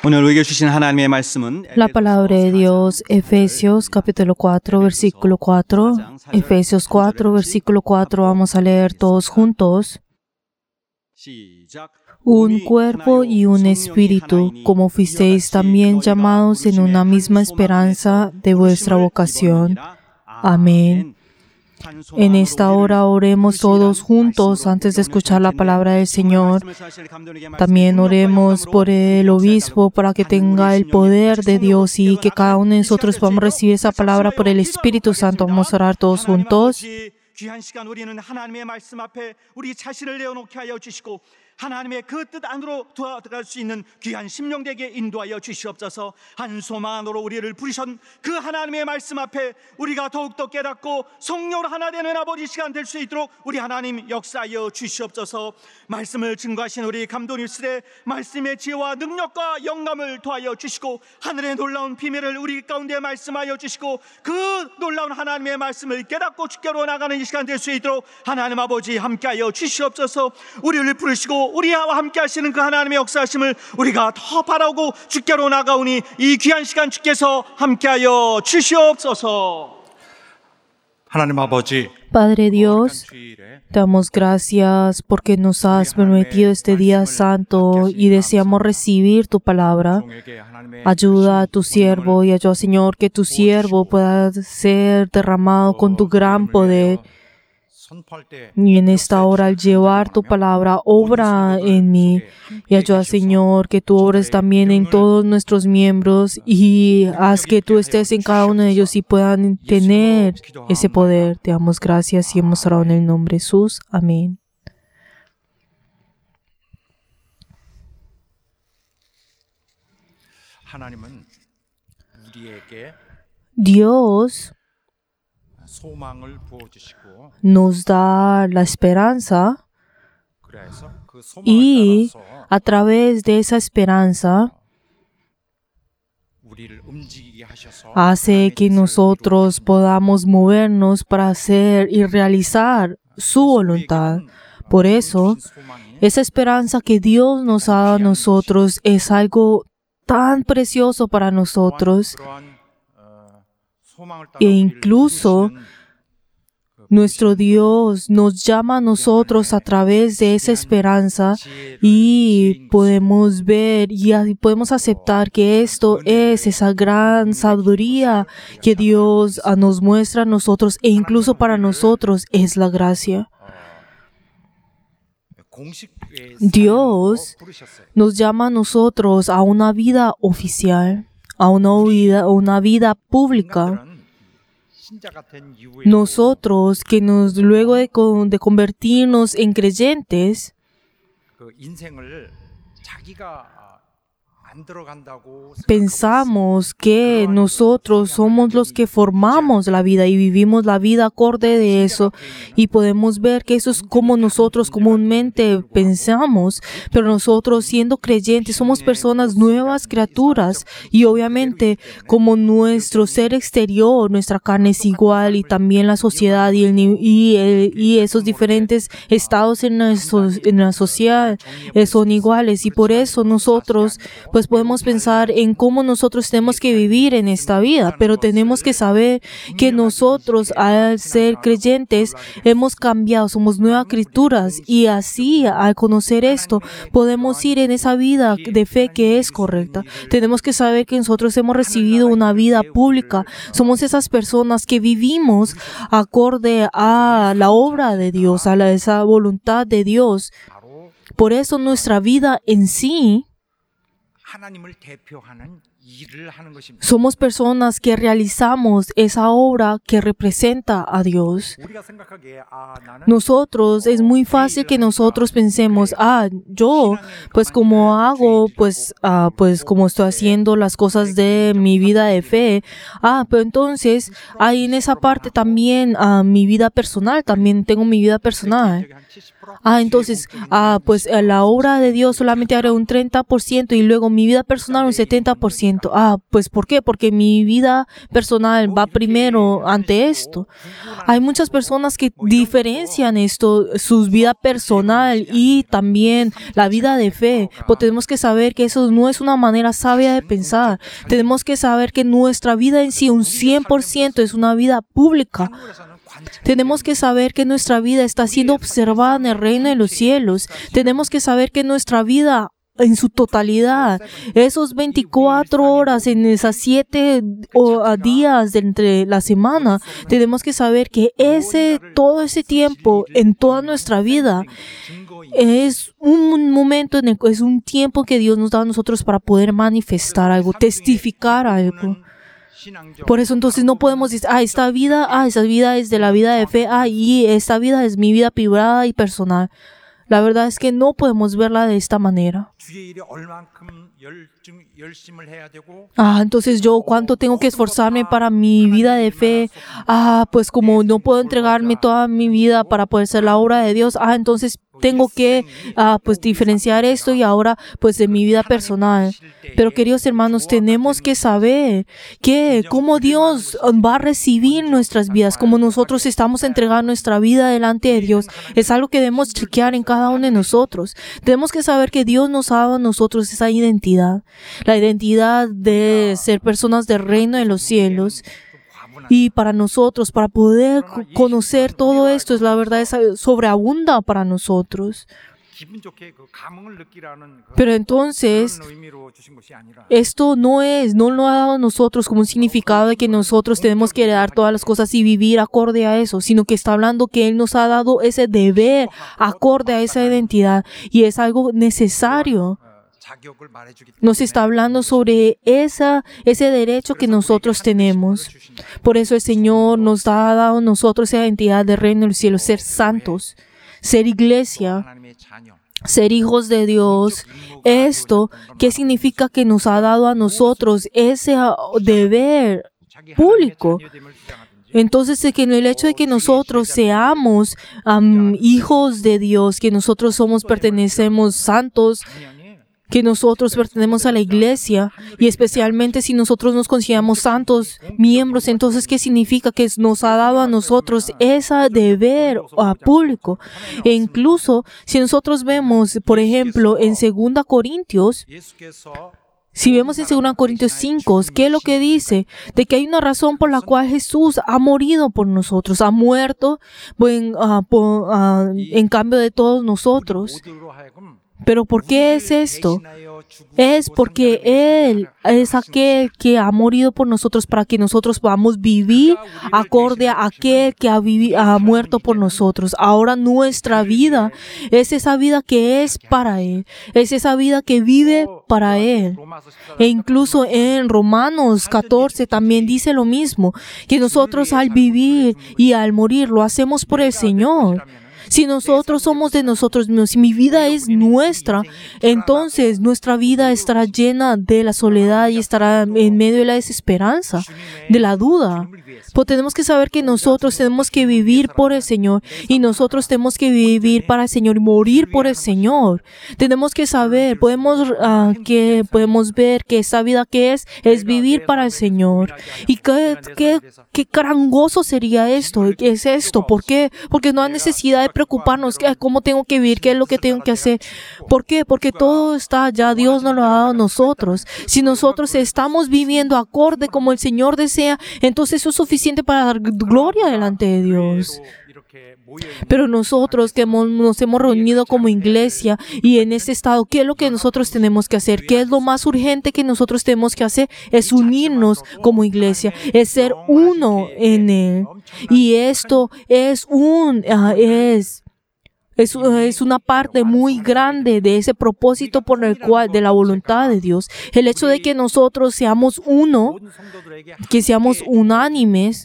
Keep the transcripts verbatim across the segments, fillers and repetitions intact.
오늘 우리에게 주신 하나님의 말씀은 La palabra de Dios, Efesios capítulo cuatro, versículo cuatro. Efesios cuatro, versículo cuatro. Vamos a leer todos juntos. Un cuerpo y un espíritu, como fuisteis también llamados en una misma esperanza de vuestra vocación. Amén. En esta hora oremos todos juntos antes de escuchar la palabra del Señor. También oremos por el obispo para que tenga el poder de Dios y que cada uno de nosotros podamos recibir esa palabra por el Espíritu Santo. Vamos a orar todos juntos. 하나님의 그 뜻 안으로 들어갈 수 있는 귀한 심령되게 인도하여 주시옵소서. 한 소망으로 우리를 부르신 그 하나님의 말씀 앞에 우리가 더욱더 깨닫고 성령으로 하나 되는 아버지 시간 될 수 있도록 우리 하나님 역사하여 주시옵소서. 말씀을 증거하신 우리 감독님들의 말씀의 지혜와 능력과 영감을 더하여 주시고 하늘의 놀라운 비밀을 우리 가운데 말씀하여 주시고 그 놀라운 하나님의 말씀을 깨닫고 주께로 나가는 이 시간 될 수 있도록 하나님 아버지 함께하여 주시옵소서. 우리를 부르시고 우리와 함께 하시는 그 하나님의 역사하심을 우리가 더 바라고 주께로 나가오니 이 귀한 시간 주께서 함께하여 주시옵소서. 하나님 아버지, Padre Dios, damos gracias porque nos has permitido este día santo y deseamos recibir tu palabra. Ayuda a tu siervo y ayuda, Señor, que tu siervo pueda ser derramado con tu gran poder. Y en esta hora, al llevar tu palabra, obra en mí. Y ayuda, Señor, que tú obres también en todos nuestros miembros y haz que tú estés en cada uno de ellos y puedan tener ese poder. Te damos gracias y hemos orado en el nombre de Jesús. Amén. Dios nos da la esperanza y a través de esa esperanza hace que nosotros podamos movernos para hacer y realizar su voluntad. Por eso, esa esperanza que Dios nos ha dado a nosotros es algo tan precioso para nosotros. E incluso nuestro Dios nos llama a nosotros a través de esa esperanza y podemos ver y podemos aceptar que esto es esa gran sabiduría que Dios nos muestra a nosotros e incluso para nosotros es la gracia. Dios nos llama a nosotros a una vida oficial, a una vida, una vida pública. Nosotros que nos luego de, de convertirnos en creyentes, pensamos que nosotros somos los que formamos la vida y vivimos la vida acorde de eso y podemos ver que eso es como nosotros comúnmente pensamos, pero nosotros siendo creyentes somos personas nuevas criaturas y obviamente como nuestro ser exterior, nuestra carne es igual y también la sociedad y, el, y, el, y esos diferentes estados en, nuestro, en la sociedad son iguales y por eso nosotros pues podemos pensar en cómo nosotros tenemos que vivir en esta vida, pero tenemos que saber que nosotros al ser creyentes hemos cambiado, somos nuevas criaturas y así al conocer esto podemos ir en esa vida de fe que es correcta. Tenemos que saber que nosotros hemos recibido una vida pública, somos esas personas que vivimos acorde a la obra de Dios, a la, esa voluntad de Dios. Por eso nuestra vida en sí somos personas que realizamos esa obra que representa a Dios. Nosotros, es muy fácil que nosotros pensemos, ah, yo, pues como hago, pues, ah, pues como estoy haciendo las cosas de mi vida de fe, ah, pero entonces, hay en esa parte también ah, mi vida personal, también tengo mi vida personal. Ah, entonces, ah, pues la obra de Dios solamente haré un treinta por ciento y luego mi vida personal un setenta por ciento. ciento. Ah, pues ¿por qué? Porque mi vida personal va primero ante esto. Hay muchas personas que diferencian esto, su vida personal y también la vida de fe. Pero tenemos que saber que eso no es una manera sabia de pensar. Tenemos que saber que nuestra vida en sí, un cien por ciento, es una vida pública. Tenemos que saber que nuestra vida está siendo observada en el reino de los cielos. Tenemos que saber que nuestra vida en su totalidad, esos veinticuatro horas en esas siete días de entre la semana, tenemos que saber que ese, todo ese tiempo en toda nuestra vida es un momento, en el, es un tiempo que Dios nos da a nosotros para poder manifestar algo, testificar algo. Por eso entonces no podemos decir, ah, esta vida, ah, esa vida es de la vida de fe, ah, y esta vida es mi vida privada y personal. La verdad es que no podemos verla de esta manera. Ah, entonces yo cuánto tengo que esforzarme para mi vida de fe. Ah, pues como no puedo entregarme toda mi vida para poder ser la obra de Dios. Ah, entonces tengo que ah, pues diferenciar esto y ahora pues de mi vida personal. Pero queridos hermanos, tenemos que saber que cómo Dios va a recibir nuestras vidas, como nosotros estamos entregando nuestra vida delante de Dios, es algo que debemos chequear en cada uno de nosotros. Tenemos que saber que Dios nos ha dado a nosotros esa identidad, la identidad de ser personas del reino de los cielos. Y para nosotros, para poder conocer todo esto, es la verdad, es sobreabunda para nosotros. Pero entonces, esto no es, no lo ha dado a nosotros como un significado de que nosotros tenemos que heredar todas las cosas y vivir acorde a eso, sino que está hablando que Él nos ha dado ese deber acorde a esa identidad y es algo necesario. Nos está hablando sobre esa, ese derecho que nosotros tenemos. Por eso el Señor nos ha dado a nosotros esa identidad del reino del cielo, ser santos, ser iglesia, ser hijos de Dios. Esto, ¿qué significa? Que nos ha dado a nosotros ese deber público. Entonces, que en el hecho de que nosotros seamos um, hijos de Dios, que nosotros somos, pertenecemos santos, que nosotros pertenecemos a la iglesia y especialmente si nosotros nos consideramos santos miembros, entonces ¿qué significa? Que nos ha dado a nosotros ese deber uh, público. E incluso si nosotros vemos, por ejemplo, en segunda Corintios, si vemos en segunda Corintios cinco, ¿qué es lo que dice? De que hay una razón por la cual Jesús ha morido por nosotros, ha muerto en, uh, por, uh, en cambio de todos nosotros. ¿Pero por qué es esto? Es porque Él es aquel que ha morido por nosotros para que nosotros podamos vivir acorde a aquel que ha, vivi- ha muerto por nosotros. Ahora nuestra vida es esa vida que es para Él. Es esa vida que vive para Él. E incluso en Romanos catorce también dice lo mismo, que nosotros al vivir y al morir lo hacemos por el Señor. Si nosotros somos de nosotros mismos, si mi vida es nuestra, entonces nuestra vida estará llena de la soledad y estará en medio de la desesperanza, de la duda. Pues tenemos que saber que nosotros tenemos que vivir por el Señor y nosotros tenemos que vivir para el Señor y morir por el Señor. Tenemos que saber, podemos, uh, que podemos ver que esa vida que es, es vivir para el Señor. Y qué, qué, qué gran gozo sería esto, ¿qué es esto? ¿Por qué? Porque no hay necesidad de preocuparnos, ¿cómo tengo que vivir? ¿Qué es lo que tengo que hacer? ¿Por qué? Porque todo está ya, Dios nos lo ha dado a nosotros. Si nosotros estamos viviendo acorde como el Señor desea, entonces eso es suficiente para dar gloria delante de Dios. Pero nosotros que hemos, nos hemos reunido como iglesia y en este estado, ¿qué es lo que nosotros tenemos que hacer? ¿Qué es lo más urgente que nosotros tenemos que hacer? Es unirnos como iglesia, es ser uno en Él. Y esto es un, uh, es... Es, es una parte muy grande de ese propósito por el cual, de la voluntad de Dios. El hecho de que nosotros seamos uno, que seamos unánimes,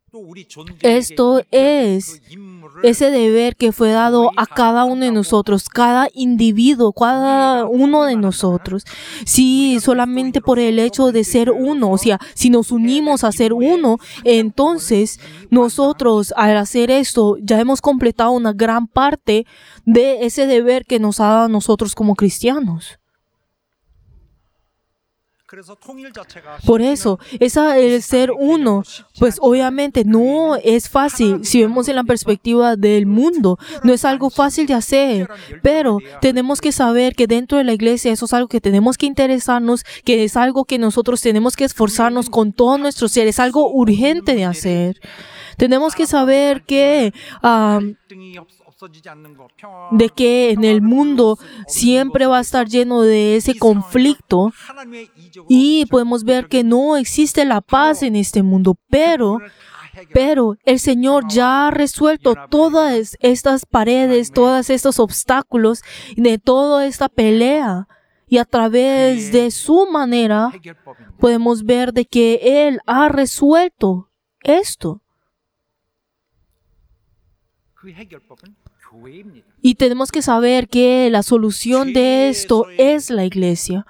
esto es ese deber que fue dado a cada uno de nosotros, cada individuo, cada uno de nosotros. Si solamente por el hecho de ser uno, o sea, si nos unimos a ser uno, entonces nosotros al hacer esto ya hemos completado una gran parte de ese deber que nos ha dado a nosotros como cristianos. Por eso, esa, el ser uno, pues obviamente no es fácil si vemos en la perspectiva del mundo. No es algo fácil de hacer, pero tenemos que saber que dentro de la iglesia eso es algo que tenemos que interesarnos, que es algo que nosotros tenemos que esforzarnos con todo nuestro ser, es algo urgente de hacer. Tenemos que saber que um, de que en el mundo siempre va a estar lleno de ese conflicto y podemos ver que no existe la paz en este mundo, pero Pero el Señor ya ha resuelto todas estas paredes, todos estos obstáculos de toda esta pelea. Y a través de su manera podemos ver de que Él ha resuelto esto. Y tenemos que saber que la solución de esto es la iglesia.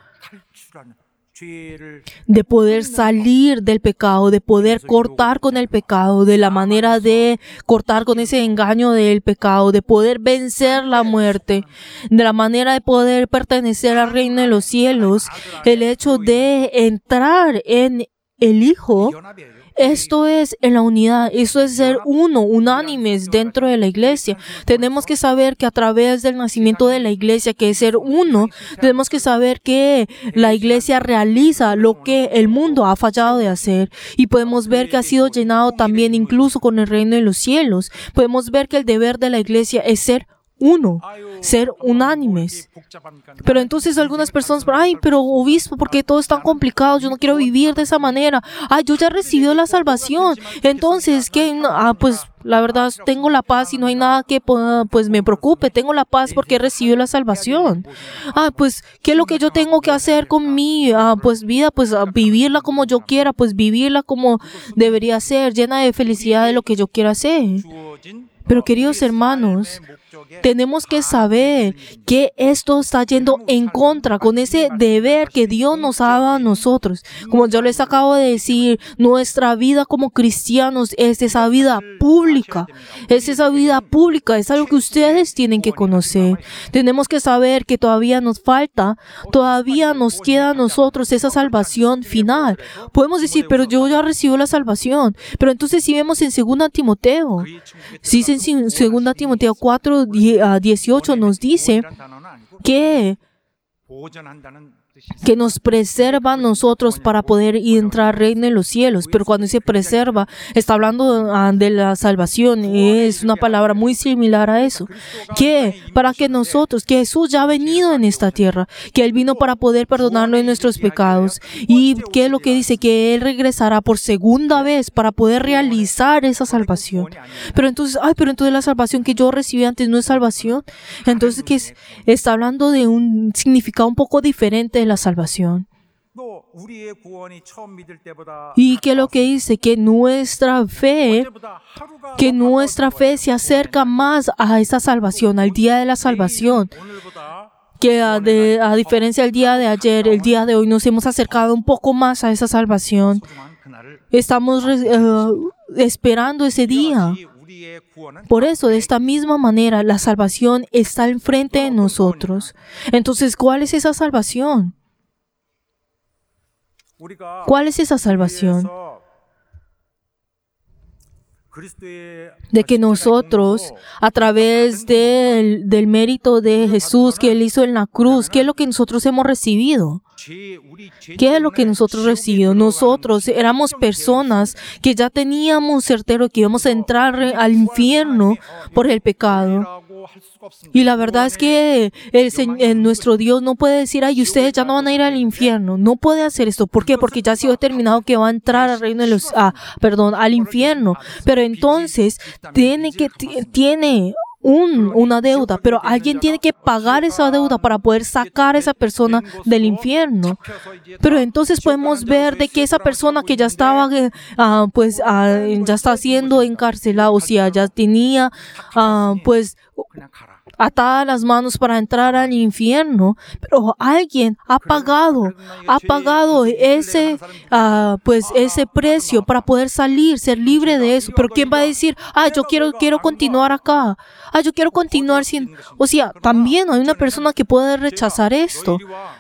De poder salir del pecado, de poder cortar con el pecado, de la manera de cortar con ese engaño del pecado, de poder vencer la muerte, de la manera de poder pertenecer al reino de los cielos, el hecho de entrar en el Hijo. Esto es en la unidad, eso es ser uno, unánimes dentro de la iglesia. Tenemos que saber que a través del nacimiento de la iglesia, que es ser uno, tenemos que saber que la iglesia realiza lo que el mundo ha fallado de hacer. Y podemos ver que ha sido llenado también incluso con el reino de los cielos. Podemos ver que el deber de la iglesia es ser uno, ser unánimes. Pero entonces algunas personas, ay, pero obispo, ¿por qué todo es tan complicado? Yo no quiero vivir de esa manera. Ay, yo ya he recibido la salvación. Entonces, ¿qué? Ah, pues la verdad, tengo la paz y no hay nada que pues me preocupe. Tengo la paz porque he recibido la salvación. Ah, pues, ¿qué es lo que yo tengo que hacer con mi ah, pues, vida? Pues ah, vivirla como yo quiera, pues vivirla como debería ser, llena de felicidad de lo que yo quiera hacer. Pero queridos hermanos, tenemos que saber que esto está yendo en contra con ese deber que Dios nos ha dado a nosotros. Como yo les acabo de decir, nuestra vida como cristianos es esa vida pública. Es esa vida pública, es algo que ustedes tienen que conocer. Tenemos que saber que todavía nos falta, todavía nos queda a nosotros esa salvación final. Podemos decir, pero yo ya recibo la salvación. Pero entonces si vemos en segunda Timoteo, si en segunda Timoteo cuatro, dieciocho nos dice que, que nos preserva a nosotros para poder entrar al reino de los cielos. Pero cuando dice preserva, está hablando uh, de la salvación. Es una palabra muy similar a eso. Que para que nosotros, que Jesús ya ha venido en esta tierra, que Él vino para poder perdonarnos de nuestros pecados. Y que es lo que dice, que Él regresará por segunda vez para poder realizar esa salvación. Pero entonces, ay, pero entonces la salvación que yo recibí antes no es salvación. Entonces, que es, está hablando de un significado un poco diferente de la salvación. Y que lo que dice, que nuestra fe, que nuestra fe se acerca más a esa salvación, al día de la salvación. Que a, de, a diferencia del día de ayer, el día de hoy nos hemos acercado un poco más a esa salvación. Estamos uh, esperando ese día. Por eso, de esta misma manera, la salvación está enfrente de nosotros. Entonces, ¿cuál es esa salvación? ¿Cuál es esa salvación? De que nosotros, a través del, del mérito de Jesús que Él hizo en la cruz, ¿qué es lo que nosotros hemos recibido? ¿Qué es lo que nosotros recibimos? Nosotros éramos personas que ya teníamos certero que íbamos a entrar al infierno por el pecado. Y la verdad es que el, el, nuestro Dios no puede decir, ay, ustedes ya no van a ir al infierno. No puede hacer esto. ¿Por qué? Porque ya ha sido determinado que va a entrar al reino de los, ah, perdón, al infierno. Pero entonces tiene que, tiene Un, una deuda, pero alguien tiene que pagar esa deuda para poder sacar a esa persona del infierno. Pero entonces podemos ver de que esa persona que ya estaba, uh, pues, uh, ya está siendo encarcelada, o sea, ya tenía, uh, pues, atadas las manos para entrar al infierno, pero alguien ha pagado, ha pagado ese, uh, pues ese precio para poder salir, ser libre de eso. Pero ¿quién va a decir, ah, yo quiero, quiero continuar acá? Ah, yo quiero continuar sin, o sea, también hay una persona que puede rechazar esto.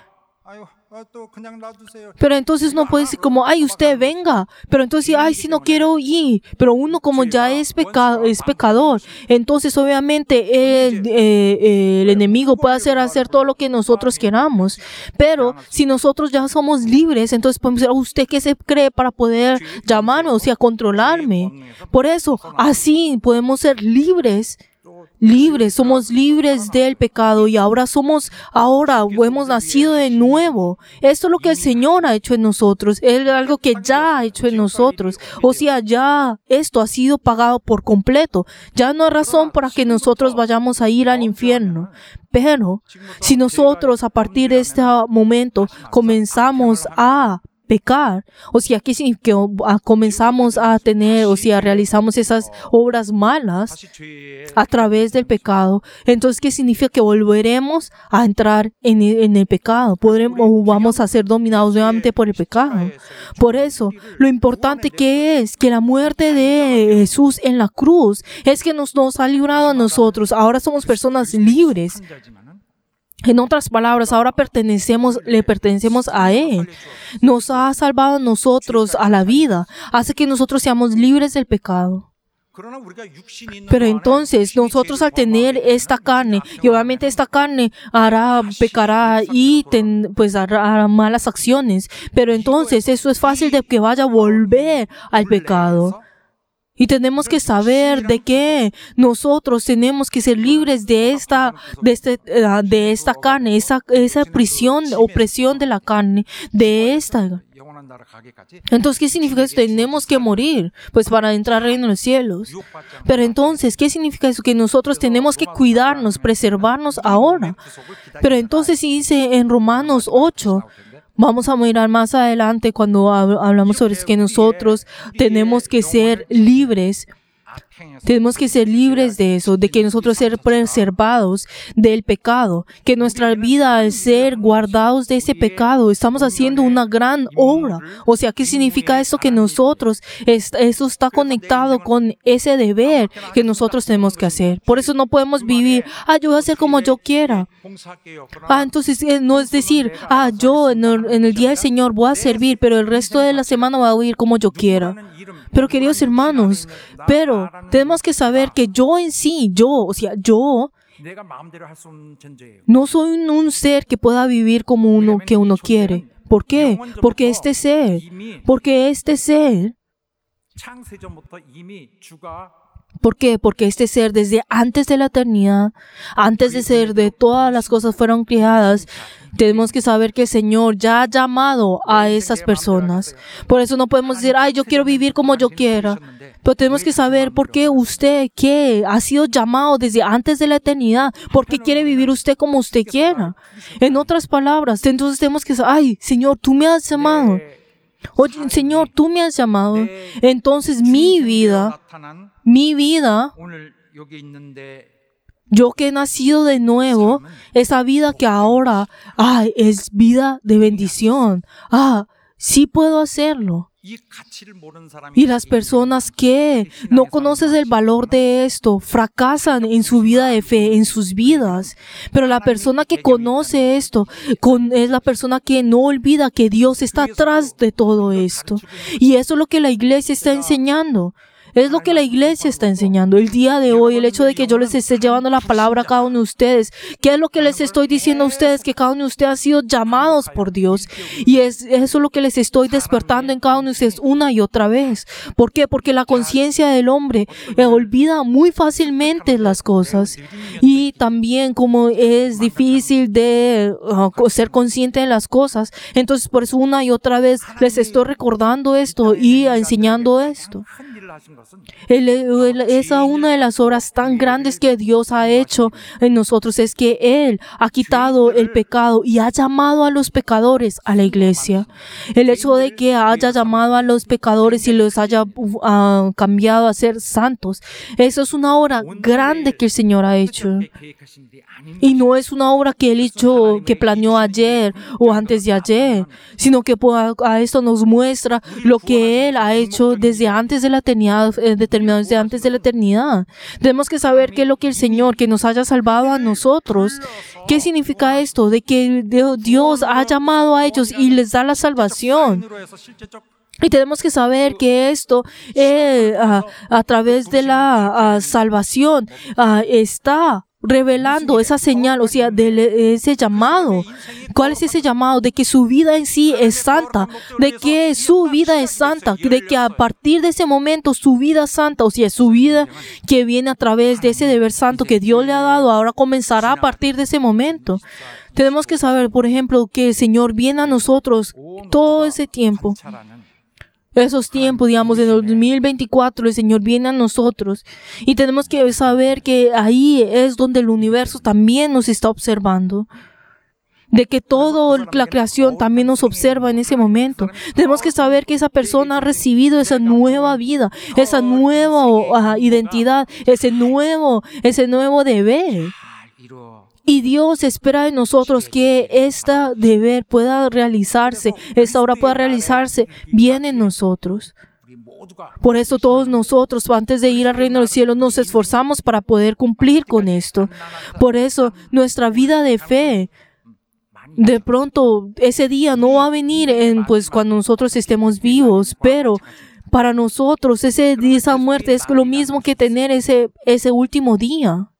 Pero entonces no puede decir como, ay, usted venga. Pero entonces, ay, si no quiero ir. Pero uno como ya es, peca- es pecador, entonces obviamente el, eh, el enemigo puede hacer, hacer todo lo que nosotros queramos. Pero si nosotros ya somos libres, entonces podemos decir, ¿usted qué se cree para poder llamarme, o sea, controlarme? Por eso, así podemos ser libres. Libres, somos libres del pecado y ahora somos, ahora hemos nacido de nuevo. Esto es lo que el Señor ha hecho en nosotros, es algo que ya ha hecho en nosotros. O sea, ya esto ha sido pagado por completo. Ya no hay razón para que nosotros vayamos a ir al infierno. Pero si nosotros a partir de este momento comenzamos a pecar, o sea, ¿qué significa? Que comenzamos a tener, o sea, realizamos esas obras malas a través del pecado. Entonces, ¿qué significa? Que volveremos a entrar en el, en el pecado. Podremos, o vamos a ser dominados nuevamente por el pecado. Por eso, lo importante que es que la muerte de Jesús en la cruz es que nos, nos ha librado a nosotros. Ahora somos personas libres. En otras palabras, ahora pertenecemos, le pertenecemos a Él. Nos ha salvado a nosotros a la vida. Hace que nosotros seamos libres del pecado. Pero entonces, nosotros al tener esta carne, y obviamente esta carne hará, pecará y ten, pues hará, hará malas acciones. Pero entonces, eso es fácil de que vaya a volver al pecado. Y tenemos que saber de que nosotros tenemos que ser libres de esta, de este, de esta carne, esa, esa prisión, opresión de la carne, de esta. Entonces, ¿qué significa eso? Tenemos que morir, pues para entrar al reino de los cielos. Pero entonces, ¿qué significa eso? Que nosotros tenemos que cuidarnos, preservarnos ahora. Pero entonces, dice en Romanos ocho, vamos a mirar más adelante cuando hablamos sobre que nosotros tenemos que ser libres. Tenemos que ser libres de eso, de que nosotros ser preservados del pecado, que nuestra vida al ser guardados de ese pecado, estamos haciendo una gran obra. O sea, ¿qué significa eso? Que nosotros, eso está conectado con ese deber que nosotros tenemos que hacer. Por eso no podemos vivir, ah, yo voy a hacer como yo quiera. Ah, entonces no es decir, ah, yo en el, en el día del Señor voy a servir, pero el resto de la semana voy a vivir como yo quiera. Pero queridos hermanos, pero tenemos que saber que yo en sí, yo, o sea, yo no soy un, un ser que pueda vivir como uno que uno quiere. ¿Por qué? Porque este ser, porque este ser, ¿por qué? Porque este ser desde antes de la eternidad, antes de ser de todas las cosas fueron creadas, tenemos que saber que el Señor ya ha llamado a esas personas. Por eso no podemos decir, ay, yo quiero vivir como yo quiera. Pero tenemos que saber por qué usted, que ha sido llamado desde antes de la eternidad, por qué quiere vivir usted como usted quiera. En otras palabras, entonces tenemos que saber, ay, Señor, tú me has llamado. Oye, Señor, tú me has llamado. Entonces mi vida, mi vida, yo que he nacido de nuevo, esa vida que ahora, ah, es vida de bendición. Ah, sí puedo hacerlo. Y las personas que no conocen el valor de esto, fracasan en su vida de fe, en sus vidas. Pero la persona que conoce esto, con, es la persona que no olvida que Dios está atrás de todo esto. Y eso es lo que la iglesia está enseñando. Es lo que la iglesia está enseñando. El día de hoy, el hecho de que yo les esté llevando la palabra a cada uno de ustedes, ¿qué es lo que les estoy diciendo a ustedes? Que cada uno de ustedes ha sido llamados por Dios. Y es eso es lo que les estoy despertando en cada uno de ustedes una y otra vez. ¿Por qué? Porque la conciencia del hombre eh, olvida muy fácilmente las cosas. Y también como es difícil de uh, ser consciente de las cosas, entonces por eso una y otra vez les estoy recordando esto y enseñando esto. El, el, esa una de las obras tan grandes que Dios ha hecho en nosotros es que Él ha quitado el pecado y ha llamado a los pecadores a la iglesia. El hecho de que haya llamado a los pecadores y los haya uh, cambiado a ser santos, eso es una obra grande que el Señor ha hecho. Y no es una obra que Él hizo, que planeó ayer o antes de ayer, sino que a esto nos muestra lo que Él ha hecho desde antes de la eternidad. eternidad, eh, determinado desde antes de la eternidad. Tenemos que saber qué es lo que el Señor, que nos haya salvado a nosotros. ¿Qué significa esto? De que Dios ha llamado a ellos y les da la salvación. Y tenemos que saber que esto, eh, a, a través de la a, salvación, a, está revelando esa señal, o sea, de ese llamado. ¿Cuál es ese llamado? De que su vida en sí es santa, de que su vida es santa, de que a partir de ese momento su vida es santa, o sea, su vida que viene a través de ese deber santo que Dios le ha dado, ahora comenzará a partir de ese momento. Tenemos que saber, por ejemplo, que el Señor viene a nosotros todo ese tiempo. Esos tiempos, digamos, en el dos mil veinticuatro, el Señor viene a nosotros y tenemos que saber que ahí es donde el universo también nos está observando. De que toda la creación también nos observa en ese momento. Tenemos que saber que esa persona ha recibido esa nueva vida, esa nueva uh, identidad, ese nuevo, ese nuevo deber. Y Dios espera de nosotros que este deber pueda realizarse, esta obra pueda realizarse bien en nosotros. Por eso todos nosotros, antes de ir al reino del cielo, nos esforzamos para poder cumplir con esto. Por eso nuestra vida de fe, de pronto ese día no va a venir en, pues, cuando nosotros estemos vivos, pero para nosotros ese día, esa muerte es lo mismo que tener ese, ese último día.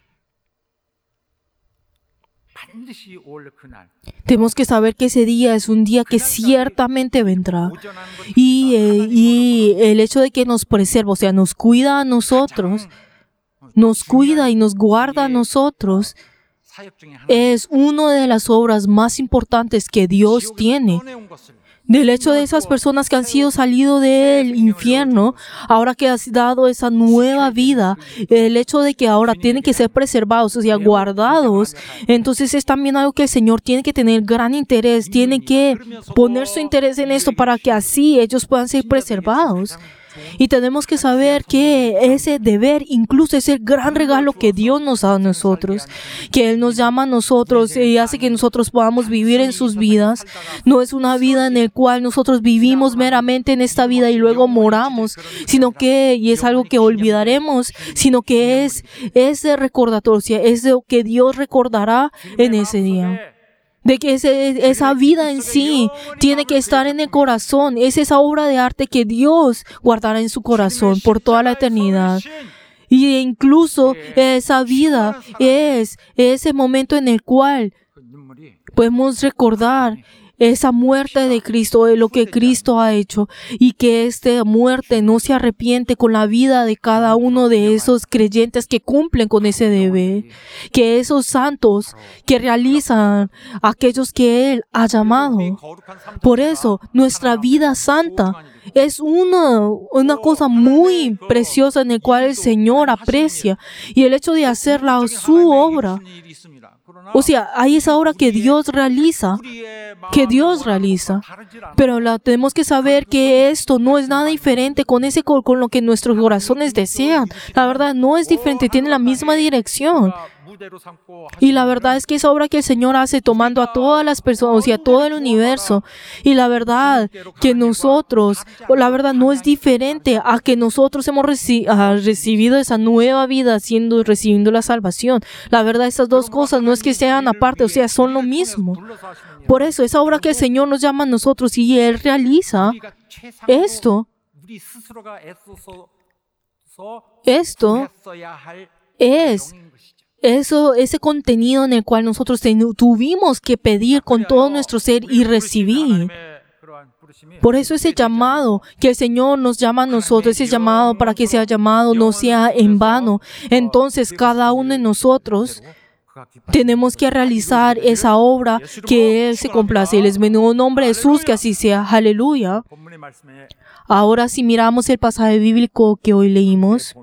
Tenemos que saber que ese día es un día que ciertamente vendrá. Y, eh, y el hecho de que nos preserva, o sea, nos cuida a nosotros, nos cuida y nos guarda a nosotros, es una de las obras más importantes que Dios tiene. Del hecho de esas personas que han sido salido del infierno, ahora que has dado esa nueva vida, el hecho de que ahora tienen que ser preservados, o sea, guardados, entonces es también algo que el Señor tiene que tener gran interés, tiene que poner su interés en esto para que así ellos puedan ser preservados. Y tenemos que saber que ese deber incluso es el gran regalo que Dios nos da a nosotros, que Él nos llama a nosotros y hace que nosotros podamos vivir en sus vidas. No es una vida en la cual nosotros vivimos meramente en esta vida y luego moramos, sino que, y es algo que olvidaremos, sino que es ese recordatorio, o sea, es lo que Dios recordará en ese día. De que ese, esa vida en sí tiene que estar en el corazón. Es esa obra de arte que Dios guardará en su corazón por toda la eternidad. Y incluso esa vida es ese momento en el cual podemos recordar esa muerte de Cristo, de lo que Cristo ha hecho, y que esta muerte no se arrepiente con la vida de cada uno de esos creyentes que cumplen con ese deber, que esos santos que realizan aquellos que Él ha llamado. Por eso, nuestra vida santa es una, una cosa muy preciosa en la cual el Señor aprecia, y el hecho de hacerla su obra. O sea, hay esa obra que Dios realiza, que Dios realiza, pero la, tenemos que saber que esto no es nada diferente con, ese, con lo que nuestros corazones desean. La verdad, no es diferente, tiene la misma dirección. Y la verdad es que esa obra que el Señor hace tomando a todas las personas, o sea, todo el universo, y la verdad que nosotros, la verdad no es diferente a que nosotros hemos reci- a recibido esa nueva vida siendo, recibiendo la salvación. La verdad, esas dos cosas no es que sean aparte, o sea, son lo mismo. Por eso, esa obra que el Señor nos llama a nosotros y Él realiza, esto, esto es Eso, ese contenido en el cual nosotros ten, tuvimos que pedir con todo nuestro ser y recibir. Por eso ese llamado que el Señor nos llama a nosotros, ese llamado para que sea llamado no sea en vano. Entonces cada uno de nosotros tenemos que realizar esa obra que Él se complace. Y les bendigo en nombre de Jesús, que así sea. Aleluya. Ahora si miramos el pasaje bíblico que hoy leímos,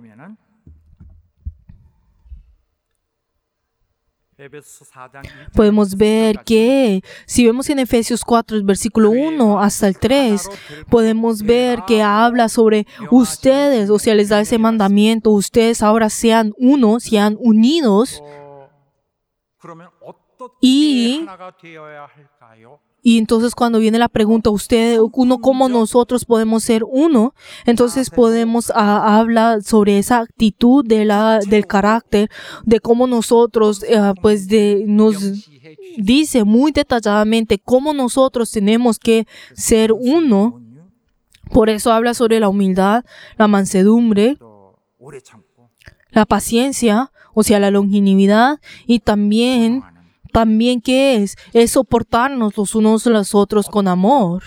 podemos ver que si vemos en Efesios cuatro, el versículo uno hasta el tres, podemos ver que habla sobre ustedes, o sea, les da ese mandamiento, ustedes ahora sean uno, sean unidos. Y Y entonces cuando viene la pregunta, usted, uno, ¿cómo nosotros podemos ser uno? Entonces podemos ah, hablar sobre esa actitud de la, del carácter, de cómo nosotros, ah, pues, de, nos dice muy detalladamente cómo nosotros tenemos que ser uno. Por eso habla sobre la humildad, la mansedumbre, la paciencia, o sea, la longanimidad, y también También, ¿qué es? Es soportarnos los unos a los otros con amor.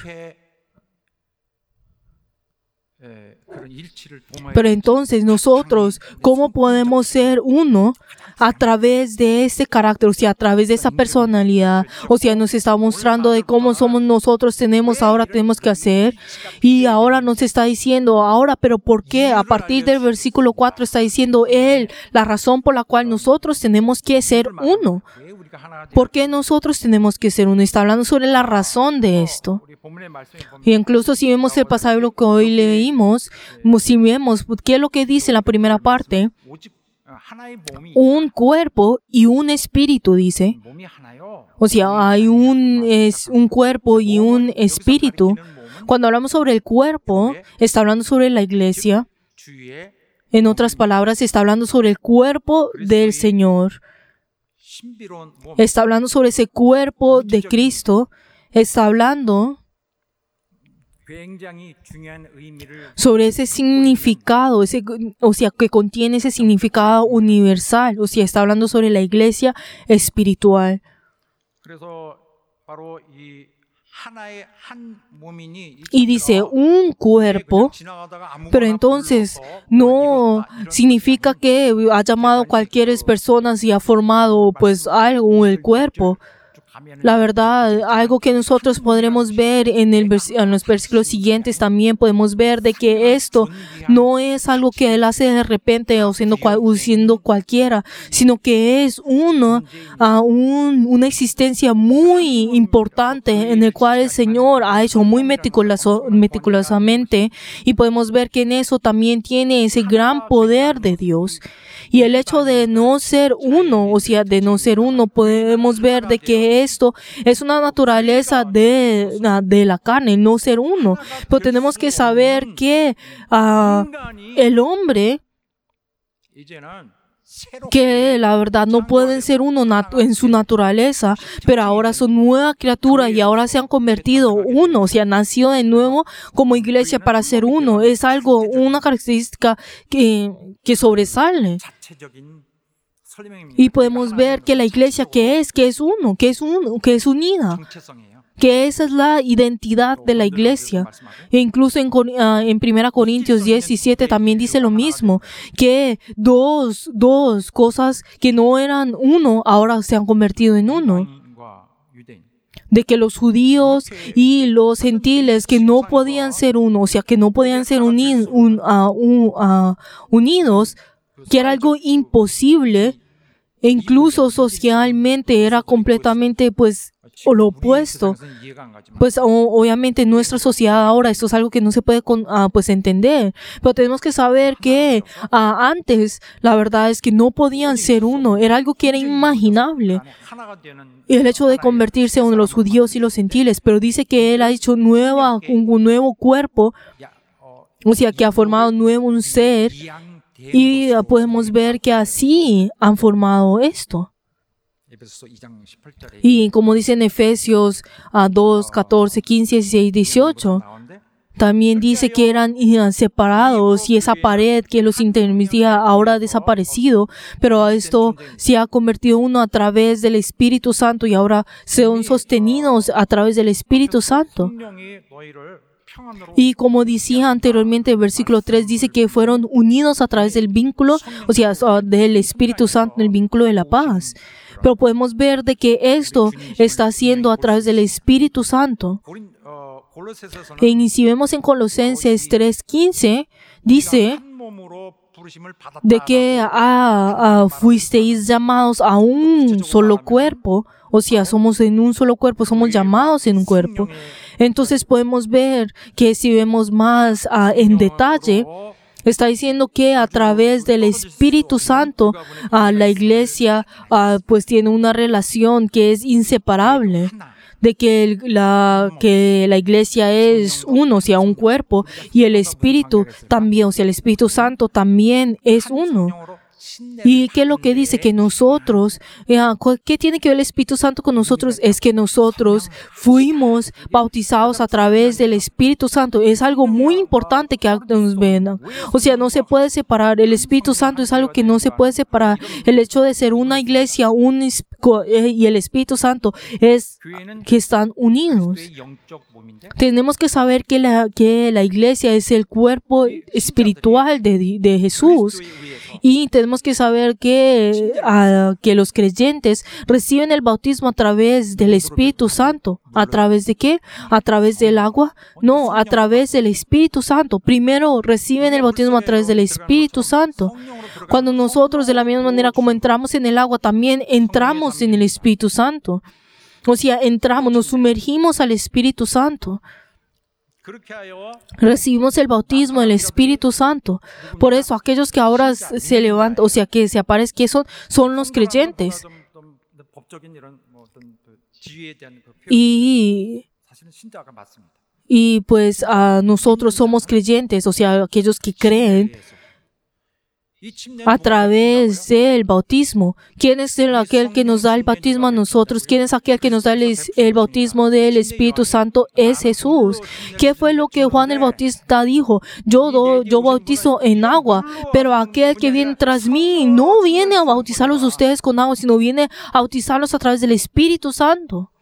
Pero entonces nosotros, ¿cómo podemos ser uno? A través de ese carácter, o sea, a través de esa personalidad. O sea, nos está mostrando de cómo somos nosotros, tenemos, ahora tenemos que hacer. Y ahora nos está diciendo, ahora, ¿pero por qué? A partir del versículo cuatro está diciendo Él, la razón por la cual nosotros tenemos que ser uno. ¿Por qué nosotros tenemos que ser uno? Está hablando sobre la razón de esto. Y incluso si vemos el pasaje que hoy leímos, si vemos, ¿qué es lo que dice la primera parte? Un cuerpo y un espíritu, dice. O sea, hay un, es, un cuerpo y un espíritu. Cuando hablamos sobre el cuerpo, está hablando sobre la iglesia. En otras palabras, está hablando sobre el cuerpo del Señor. Está hablando sobre ese cuerpo de Cristo. Está hablando sobre ese significado, ese, o sea, que contiene ese significado universal. O sea, está hablando sobre la iglesia espiritual. Y dice un cuerpo, pero entonces no significa que ha llamado a cualquier persona y ha formado pues algo en el cuerpo. La verdad, algo que nosotros podremos ver en, el vers- en los versículos siguientes también podemos ver de que esto no es algo que Él hace de repente o siendo, cual, siendo cualquiera, sino que es uno, uh, un, una existencia muy importante en el cual el Señor ha hecho muy meticuloso, meticulosamente, y podemos ver que en eso también tiene ese gran poder de Dios. Y el hecho de no ser uno, o sea, de no ser uno, podemos ver de que esto es una naturaleza de, de la carne, no ser uno. Pero tenemos que saber que uh, el hombre, que la verdad no pueden ser uno nat- en su naturaleza, pero ahora son nueva criatura y ahora se han convertido uno, o sea, nació de nuevo como iglesia para ser uno. Es algo, una característica que, que sobresale. Y podemos ver que la iglesia que es, que es uno, que es uno, que es unida. Que esa es la identidad de la iglesia. E incluso en, uh, en primera Corintios diecisiete también dice lo mismo, que dos, dos cosas que no eran uno, ahora se han convertido en uno. De que los judíos y los gentiles que no podían ser uno, o sea, que no podían ser uni- un, uh, un, uh, unidos, que era algo imposible, e incluso socialmente era completamente, pues, o lo opuesto. Pues o, obviamente en nuestra sociedad ahora esto es algo que no se puede con, uh, pues entender, pero tenemos que saber que uh, antes la verdad es que no podían ser uno, era algo que era inimaginable. Y el hecho de convertirse en uno de los judíos y los gentiles, pero dice que Él ha hecho nueva, un, un nuevo cuerpo, o sea que ha formado un nuevo un ser, y uh, podemos ver que así han formado esto. Y como dice en Efesios uh, dos, catorce, quince, dieciséis, dieciocho, también dice que eran uh, separados y esa pared que los intermitía ahora ha desaparecido, pero esto se ha convertido uno a través del Espíritu Santo y ahora son sostenidos a través del Espíritu Santo. Y como decía anteriormente, el versículo tres dice que fueron unidos a través del vínculo, o sea, del Espíritu Santo, el vínculo de la paz. Pero podemos ver de que esto está haciendo a través del Espíritu Santo. Y si vemos en Colosenses tres quince, dice de que ah, ah, fuisteis llamados a un solo cuerpo, o sea, somos en un solo cuerpo, somos llamados en un cuerpo. Entonces podemos ver que si vemos más ah, en detalle, está diciendo que a través del Espíritu Santo uh, la iglesia uh, pues tiene una relación que es inseparable. de que, el- la, que la iglesia es uno, o sea, un cuerpo, y el Espíritu también, o sea, el Espíritu Santo también es uno. ¿Y qué es lo que dice? Que nosotros, eh, ¿qué tiene que ver el Espíritu Santo con nosotros? Es que nosotros fuimos bautizados a través del Espíritu Santo. Es algo muy importante que nos vean. O sea, no se puede separar. El Espíritu Santo es algo que no se puede separar. El hecho de ser una iglesia un, es- co- eh, y el Espíritu Santo es que están unidos. Tenemos que saber que la, que la iglesia es el cuerpo espiritual de, de Jesús. Y tenemos que saber que, ah, que los creyentes reciben el bautismo a través del Espíritu Santo. ¿A través de qué? ¿A través del agua? No, a través del Espíritu Santo. Primero reciben el bautismo a través del Espíritu Santo. Cuando nosotros, de la misma manera como entramos en el agua, también entramos en el Espíritu Santo. O sea, entramos, nos sumergimos al Espíritu Santo. Recibimos el bautismo del Espíritu Santo. Por eso, aquellos que ahora se levantan, o sea, que se aparecen, que son, son los creyentes. Y, y pues ah, nosotros somos creyentes, o sea, aquellos que creen a través del bautismo. ¿Quién es el, aquel que nos da el bautismo a nosotros? ¿Quién es aquel que nos da el, es- el bautismo del Espíritu Santo? Es Jesús. ¿Qué fue lo que Juan el Bautista dijo? Yo, do- yo bautizo en agua, pero aquel que viene tras mí no viene a bautizarlos ustedes con agua, sino viene a bautizarlos a través del Espíritu Santo.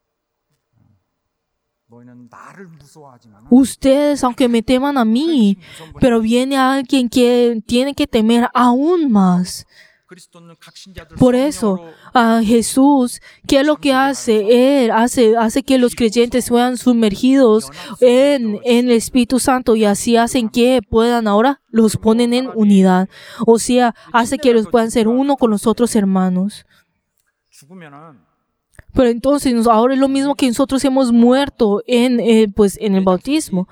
Ustedes, aunque me teman a mí, pero viene alguien que tiene que temer aún más. Por eso, a Jesús, ¿qué es lo que hace? Él hace, hace que los creyentes sean sumergidos en, en el Espíritu Santo y así hacen que puedan ahora, los ponen en unidad. O sea, hace que los puedan ser uno con los otros hermanos. Pero entonces nos- ahora es lo mismo que nosotros hemos muerto en, eh, pues, en el bautismo.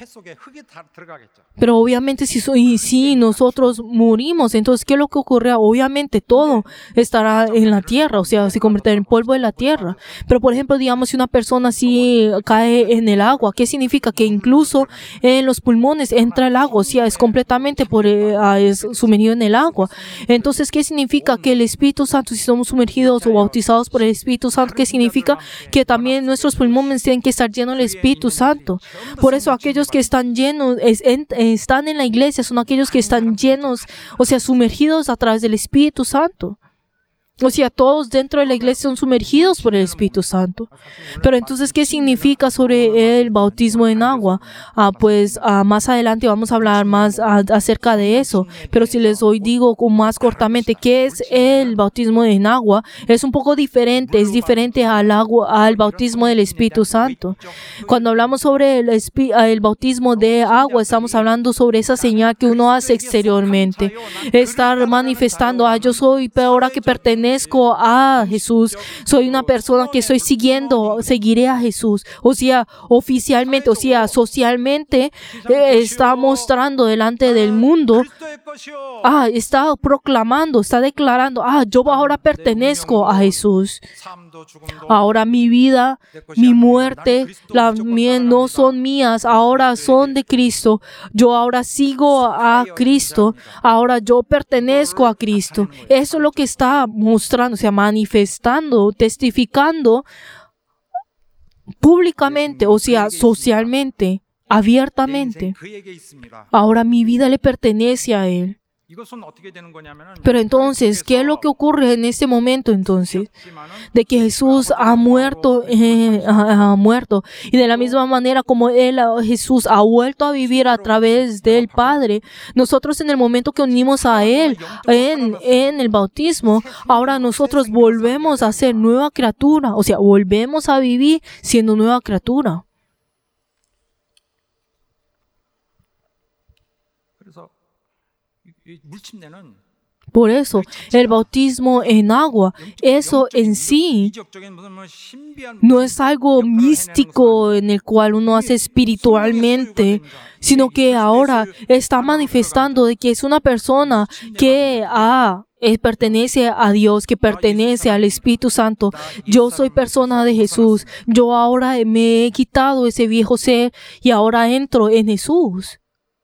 Pero obviamente si, so- y si nosotros morimos, entonces ¿qué es lo que ocurre? Obviamente todo estará en la tierra, o sea, se convertirá en polvo de la tierra. Pero por ejemplo, digamos, si una persona así cae en el agua, ¿qué significa? Que incluso en los pulmones entra el agua, o sea, es completamente por, eh, ah, es sumergido en el agua. Entonces, ¿qué significa? Que el Espíritu Santo, si somos sumergidos o bautizados por el Espíritu Santo, ¿qué significa? Que también nuestros pulmones tienen que estar llenos del Espíritu Santo. Por eso aquellos que están llenos, es- en- están en la iglesia, son aquellos que están llenos, o sea, sumergidos a través del Espíritu Santo. O sea, todos dentro de la iglesia son sumergidos por el Espíritu Santo. Pero entonces, ¿qué significa sobre el bautismo en agua? Ah, pues ah, más adelante vamos a hablar más ah, acerca de eso. Pero si les hoy digo con más cortamente qué es el bautismo en agua, es un poco diferente, es diferente al agua, al bautismo del Espíritu Santo. Cuando hablamos sobre el, espi- ah, el bautismo de agua, estamos hablando sobre esa señal que uno hace exteriormente. Estar manifestando, ah, yo soy ahora que pertenezco a Jesús, soy una persona que estoy siguiendo, seguiré a Jesús. O sea, oficialmente, o sea, socialmente, eh, está mostrando delante del mundo, ah, está proclamando, está declarando, ah, yo ahora pertenezco a Jesús. Ahora mi vida, mi muerte, la mía no son mías, ahora son de Cristo. Yo ahora sigo a Cristo, ahora yo pertenezco a Cristo. Eso es lo que está mostrando, o sea, manifestando, testificando públicamente, o sea, socialmente, abiertamente. Ahora mi vida le pertenece a Él. Pero entonces, ¿qué es lo que ocurre en este momento entonces? De que Jesús ha muerto, eh, ha, ha muerto. Y de la misma manera como Él, Jesús, ha vuelto a vivir a través del Padre, nosotros en el momento que unimos a Él en, en el bautismo, ahora nosotros volvemos a ser nueva criatura. O sea, volvemos a vivir siendo nueva criatura. Por eso, el bautismo en agua, eso en sí no es algo místico en el cual uno hace espiritualmente, sino que ahora está manifestando de que es una persona que ah, eh, pertenece a Dios, que pertenece al Espíritu Santo. Yo soy persona de Jesús. Yo ahora me he quitado ese viejo ser y ahora entro en Jesús.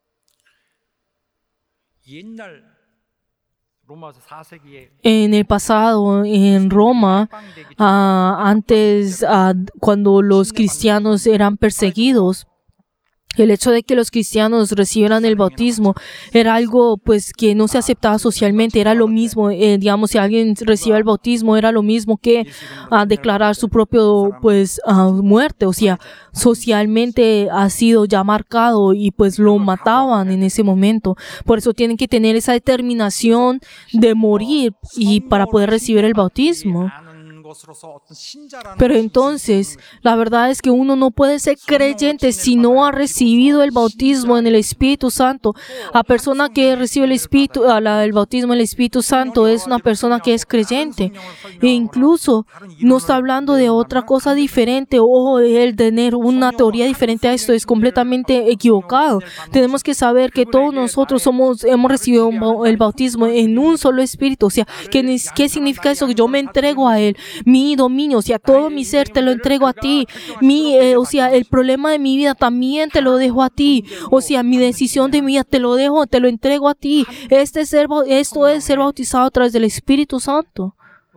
En el pasado, en Roma, ah, antes, ah, cuando los cristianos eran perseguidos, el hecho de que los cristianos recibieran el bautismo era algo pues que no se aceptaba socialmente, era lo mismo, eh, digamos, si alguien recibía el bautismo era lo mismo que uh, declarar su propio pues uh, muerte, o sea, socialmente ha sido ya marcado y pues lo mataban en ese momento. Por eso tienen que tener esa determinación de morir y para poder recibir el bautismo. Pero entonces, la verdad es que uno no puede ser creyente si no ha recibido el bautismo en el Espíritu Santo. La persona que recibe el Espíritu, el bautismo en el Espíritu Santo es una persona que es creyente. E incluso no está hablando de otra cosa diferente o el tener una teoría diferente a esto es completamente equivocado. Tenemos que saber que todos nosotros somos, hemos recibido el bautismo en un solo Espíritu. O sea, ¿qué, qué significa eso? Que yo me entrego a Él. Mi dominio, o sea, todo mi ser te lo entrego a ti. Mi, eh, o sea, el problema de mi vida también te lo dejo a ti. O sea, mi decisión de mi vida te lo dejo, te lo entrego a ti. Este ser, esto es ser bautizado a través del Espíritu Santo.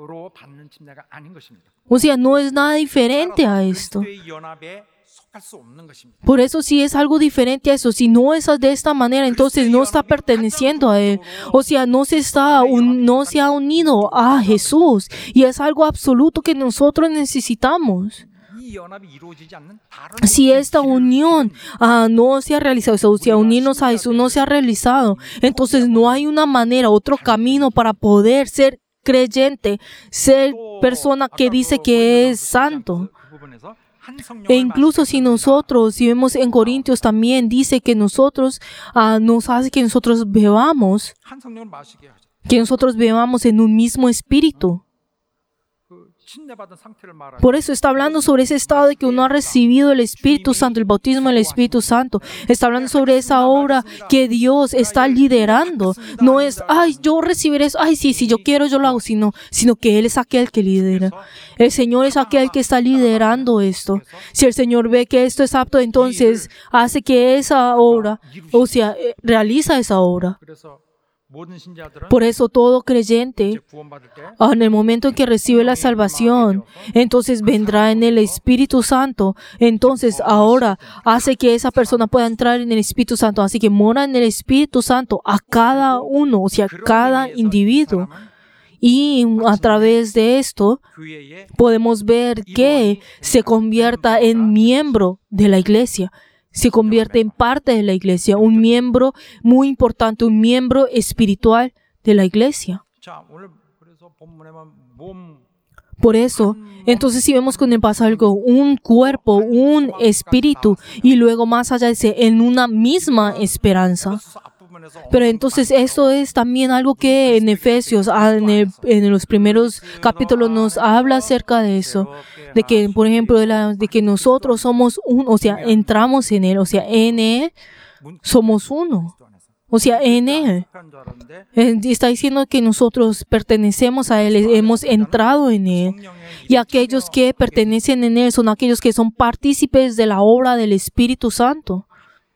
O sea, no es nada diferente a esto. Por eso si es algo diferente a eso, si no es de esta manera, entonces no está perteneciendo a Él. O sea, no se, está un, no se ha unido a Jesús. Y es algo absoluto que nosotros necesitamos. Si esta unión uh, no se ha realizado, o sea, unirnos a Jesús no se ha realizado, entonces no hay una manera, otro camino para poder ser creyente, ser persona que dice que es santo. E incluso si nosotros, si vemos en Corintios también, dice que nosotros, uh, nos hace que nosotros bebamos, que nosotros bebamos en un mismo espíritu. Por eso está hablando sobre ese estado de que uno ha recibido el Espíritu Santo, el bautismo del Espíritu Santo. Está hablando sobre esa obra que Dios está liderando. No es, ay, yo recibiré eso, ay, sí, si yo quiero, yo lo hago, sino, sino que Él es aquel que lidera. El Señor es aquel que está liderando esto. Si el Señor ve que esto es apto, entonces hace que esa obra, o sea, realiza esa obra. Por eso todo creyente, en el momento en que recibe la salvación, entonces vendrá en el Espíritu Santo. Entonces ahora hace que esa persona pueda entrar en el Espíritu Santo. Así que mora en el Espíritu Santo a cada uno, o sea, cada individuo. Y a través de esto podemos ver que se convierta en miembro de la iglesia. Se convierte en parte de la iglesia, un miembro muy importante, un miembro espiritual de la iglesia. Por eso, entonces si vemos con el pasaje un cuerpo, un espíritu, y luego más allá dice, en una misma esperanza. Pero entonces esto es también algo que en Efesios, en, el, en los primeros capítulos nos habla acerca de eso. De que, por ejemplo, de, la, de que nosotros somos uno, o sea, entramos en Él, o sea, en Él somos uno. O sea, en Él. Está diciendo que nosotros pertenecemos a Él, hemos entrado en Él. Y aquellos que pertenecen en Él son aquellos que son partícipes de la obra del Espíritu Santo.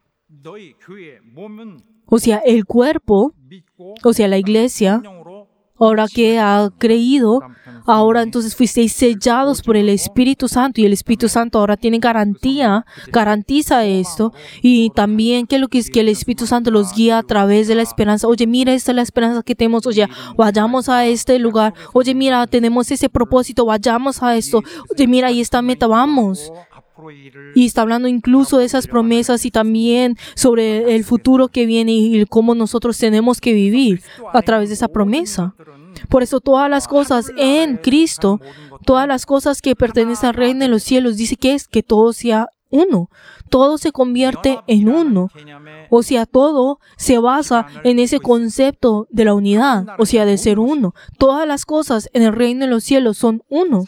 O sea, el cuerpo, o sea, la iglesia, ahora que ha creído, ahora entonces fuisteis sellados por el Espíritu Santo y el Espíritu Santo ahora tiene garantía, garantiza esto. Y también que lo que es que el Espíritu Santo los guía a través de la esperanza. Oye, mira, esta es la esperanza que tenemos. Oye, vayamos a este lugar. Oye, mira, tenemos ese propósito, vayamos a esto. Oye, mira, ahí está meta, vamos. Y está hablando incluso de esas promesas y también sobre el futuro que viene y cómo nosotros tenemos que vivir a través de esa promesa. Por eso todas las cosas en Cristo, todas las cosas que pertenecen al reino de los cielos, dice que es que todo sea uno. Todo se convierte en uno. O sea, todo se basa en ese concepto de la unidad, o sea, de ser uno. Todas las cosas en el reino de los cielos son uno.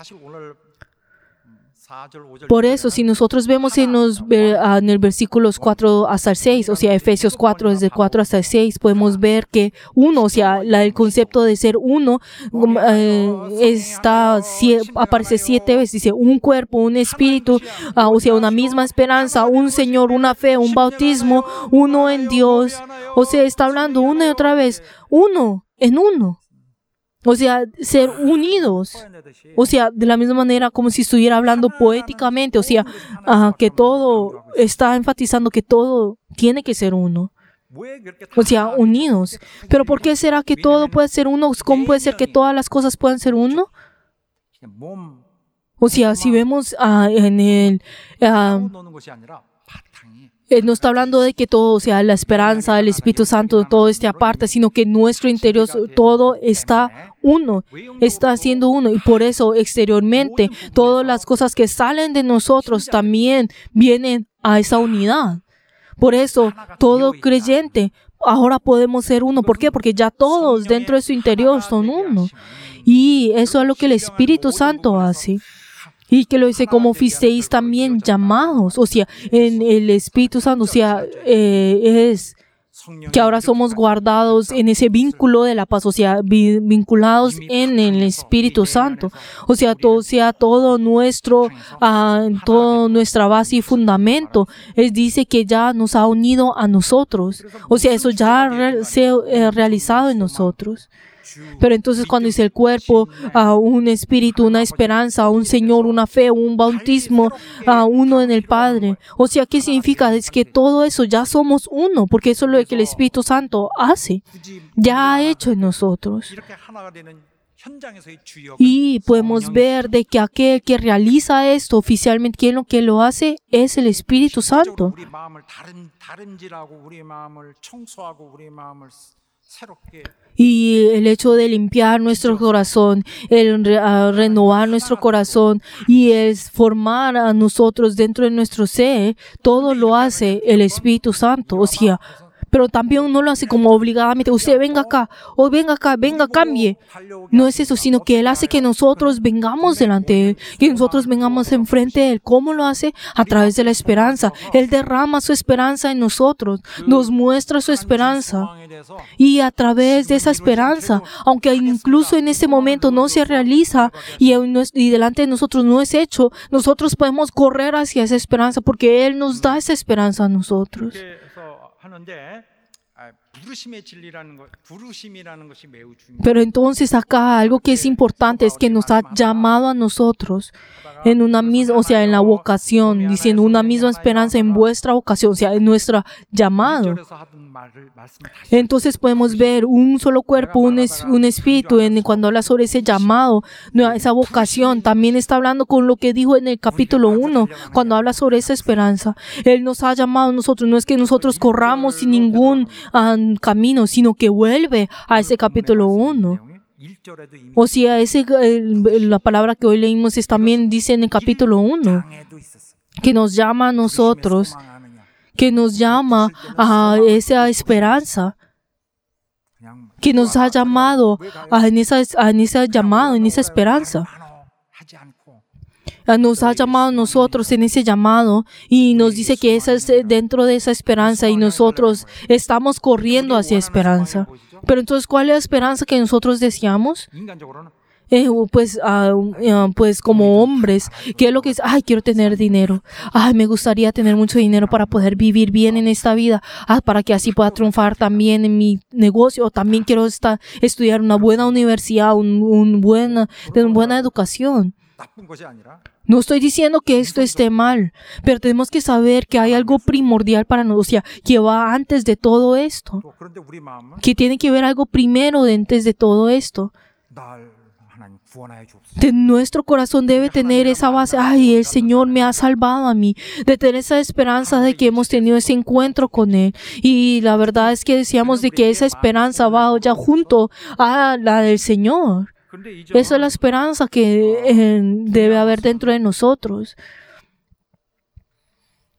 Por eso, si nosotros vemos en, los, en el versículos cuatro hasta el seis, o sea, Efesios cuatro, desde el cuatro hasta el seis, podemos ver que uno, o sea, la, el concepto de ser uno, eh, está, aparece siete veces. Dice, un cuerpo, un espíritu, uh, o sea, una misma esperanza, un Señor, una fe, un bautismo, uno en Dios. O sea, está hablando una y otra vez, uno en uno. O sea, ser unidos. O sea, de la misma manera como si estuviera hablando poéticamente. O sea, uh, que todo está enfatizando que todo tiene que ser uno. O sea, unidos. Pero ¿por qué será que todo puede ser uno? ¿Cómo puede ser que todas las cosas puedan ser uno? O sea, si vemos uh, en el... Uh, Él no está hablando de que todo, o sea, la esperanza, el Espíritu Santo, todo esté aparte, sino que nuestro interior todo está uno, está siendo uno. Y por eso, exteriormente, todas las cosas que salen de nosotros también vienen a esa unidad. Por eso, todo creyente, ahora podemos ser uno. ¿Por qué? Porque ya todos dentro de su interior son uno. Y eso es lo que el Espíritu Santo hace. Y que lo dice, como fuisteis también llamados, o sea, en el Espíritu Santo, o sea, eh, es que ahora somos guardados en ese vínculo de la paz, o sea, vi, vinculados en el Espíritu Santo. O sea, todo, sea todo nuestro, uh, todo nuestra base y fundamento. Él dice que ya nos ha unido a nosotros. O sea, eso ya re, se ha eh, realizado en nosotros. Pero entonces cuando dice el cuerpo, uh, un espíritu, una esperanza, un Señor, una fe, un bautismo, uh, uno en el Padre. O sea, ¿qué significa? Es que todo eso ya somos uno, porque eso es lo que el Espíritu Santo hace, ya ha hecho en nosotros. Y podemos ver de que aquel que realiza esto oficialmente, quien lo que lo hace es el Espíritu Santo. Y el hecho de limpiar nuestro corazón, el uh, renovar nuestro corazón y el formar a nosotros dentro de nuestro ser, todo lo hace el Espíritu Santo. O sea, pero también no lo hace como obligadamente. Usted venga acá, o venga acá, venga, cambie. No es eso, sino que Él hace que nosotros vengamos delante de Él, que nosotros vengamos enfrente de Él. ¿Cómo lo hace? A través de la esperanza. Él derrama su esperanza en nosotros, nos muestra su esperanza. Y a través de esa esperanza, aunque incluso en este momento no se realiza y, y delante de nosotros no es hecho, nosotros podemos correr hacia esa esperanza porque Él nos da esa esperanza a nosotros. Pero entonces acá algo que es importante es que nos ha llamado a nosotros en una misma, o sea, en la vocación, diciendo una misma esperanza en vuestra vocación, o sea, en nuestro llamado. Entonces podemos ver un solo cuerpo, un, es, un espíritu, en, cuando habla sobre ese llamado, esa vocación, también está hablando con lo que dijo en el capítulo uno, cuando habla sobre esa esperanza. Él nos ha llamado a nosotros, no es que nosotros corramos sin ningún um, camino, sino que vuelve a ese capítulo uno. O sea, ese, el, la palabra que hoy leímos es, también dice en el capítulo uno, que nos llama a nosotros, que nos llama a esa esperanza, que nos ha llamado a, en, esa, a, en ese llamado, en esa esperanza. Nos ha llamado a nosotros en ese llamado y nos dice que esa es dentro de esa esperanza y nosotros estamos corriendo hacia esperanza. Pero entonces, ¿cuál es la esperanza que nosotros deseamos? Eh, pues, uh, uh, pues como hombres, ¿qué es lo que es? Ay, quiero tener dinero. Ay, me gustaría tener mucho dinero para poder vivir bien en esta vida. Ah, para que así pueda triunfar también en mi negocio. O también quiero estar, estudiar una buena universidad, un, un buena, de una buena educación. No estoy diciendo que esto esté mal, pero tenemos que saber que hay algo primordial para nosotros, o sea, que va antes de todo esto, que tiene que ver algo primero antes de todo esto. De nuestro corazón debe tener esa base, ay, el Señor me ha salvado a mí, de tener esa esperanza de que hemos tenido ese encuentro con Él. Y la verdad es que decíamos de que esa esperanza va ya junto a la del Señor. Esa es la esperanza que eh, debe haber dentro de nosotros.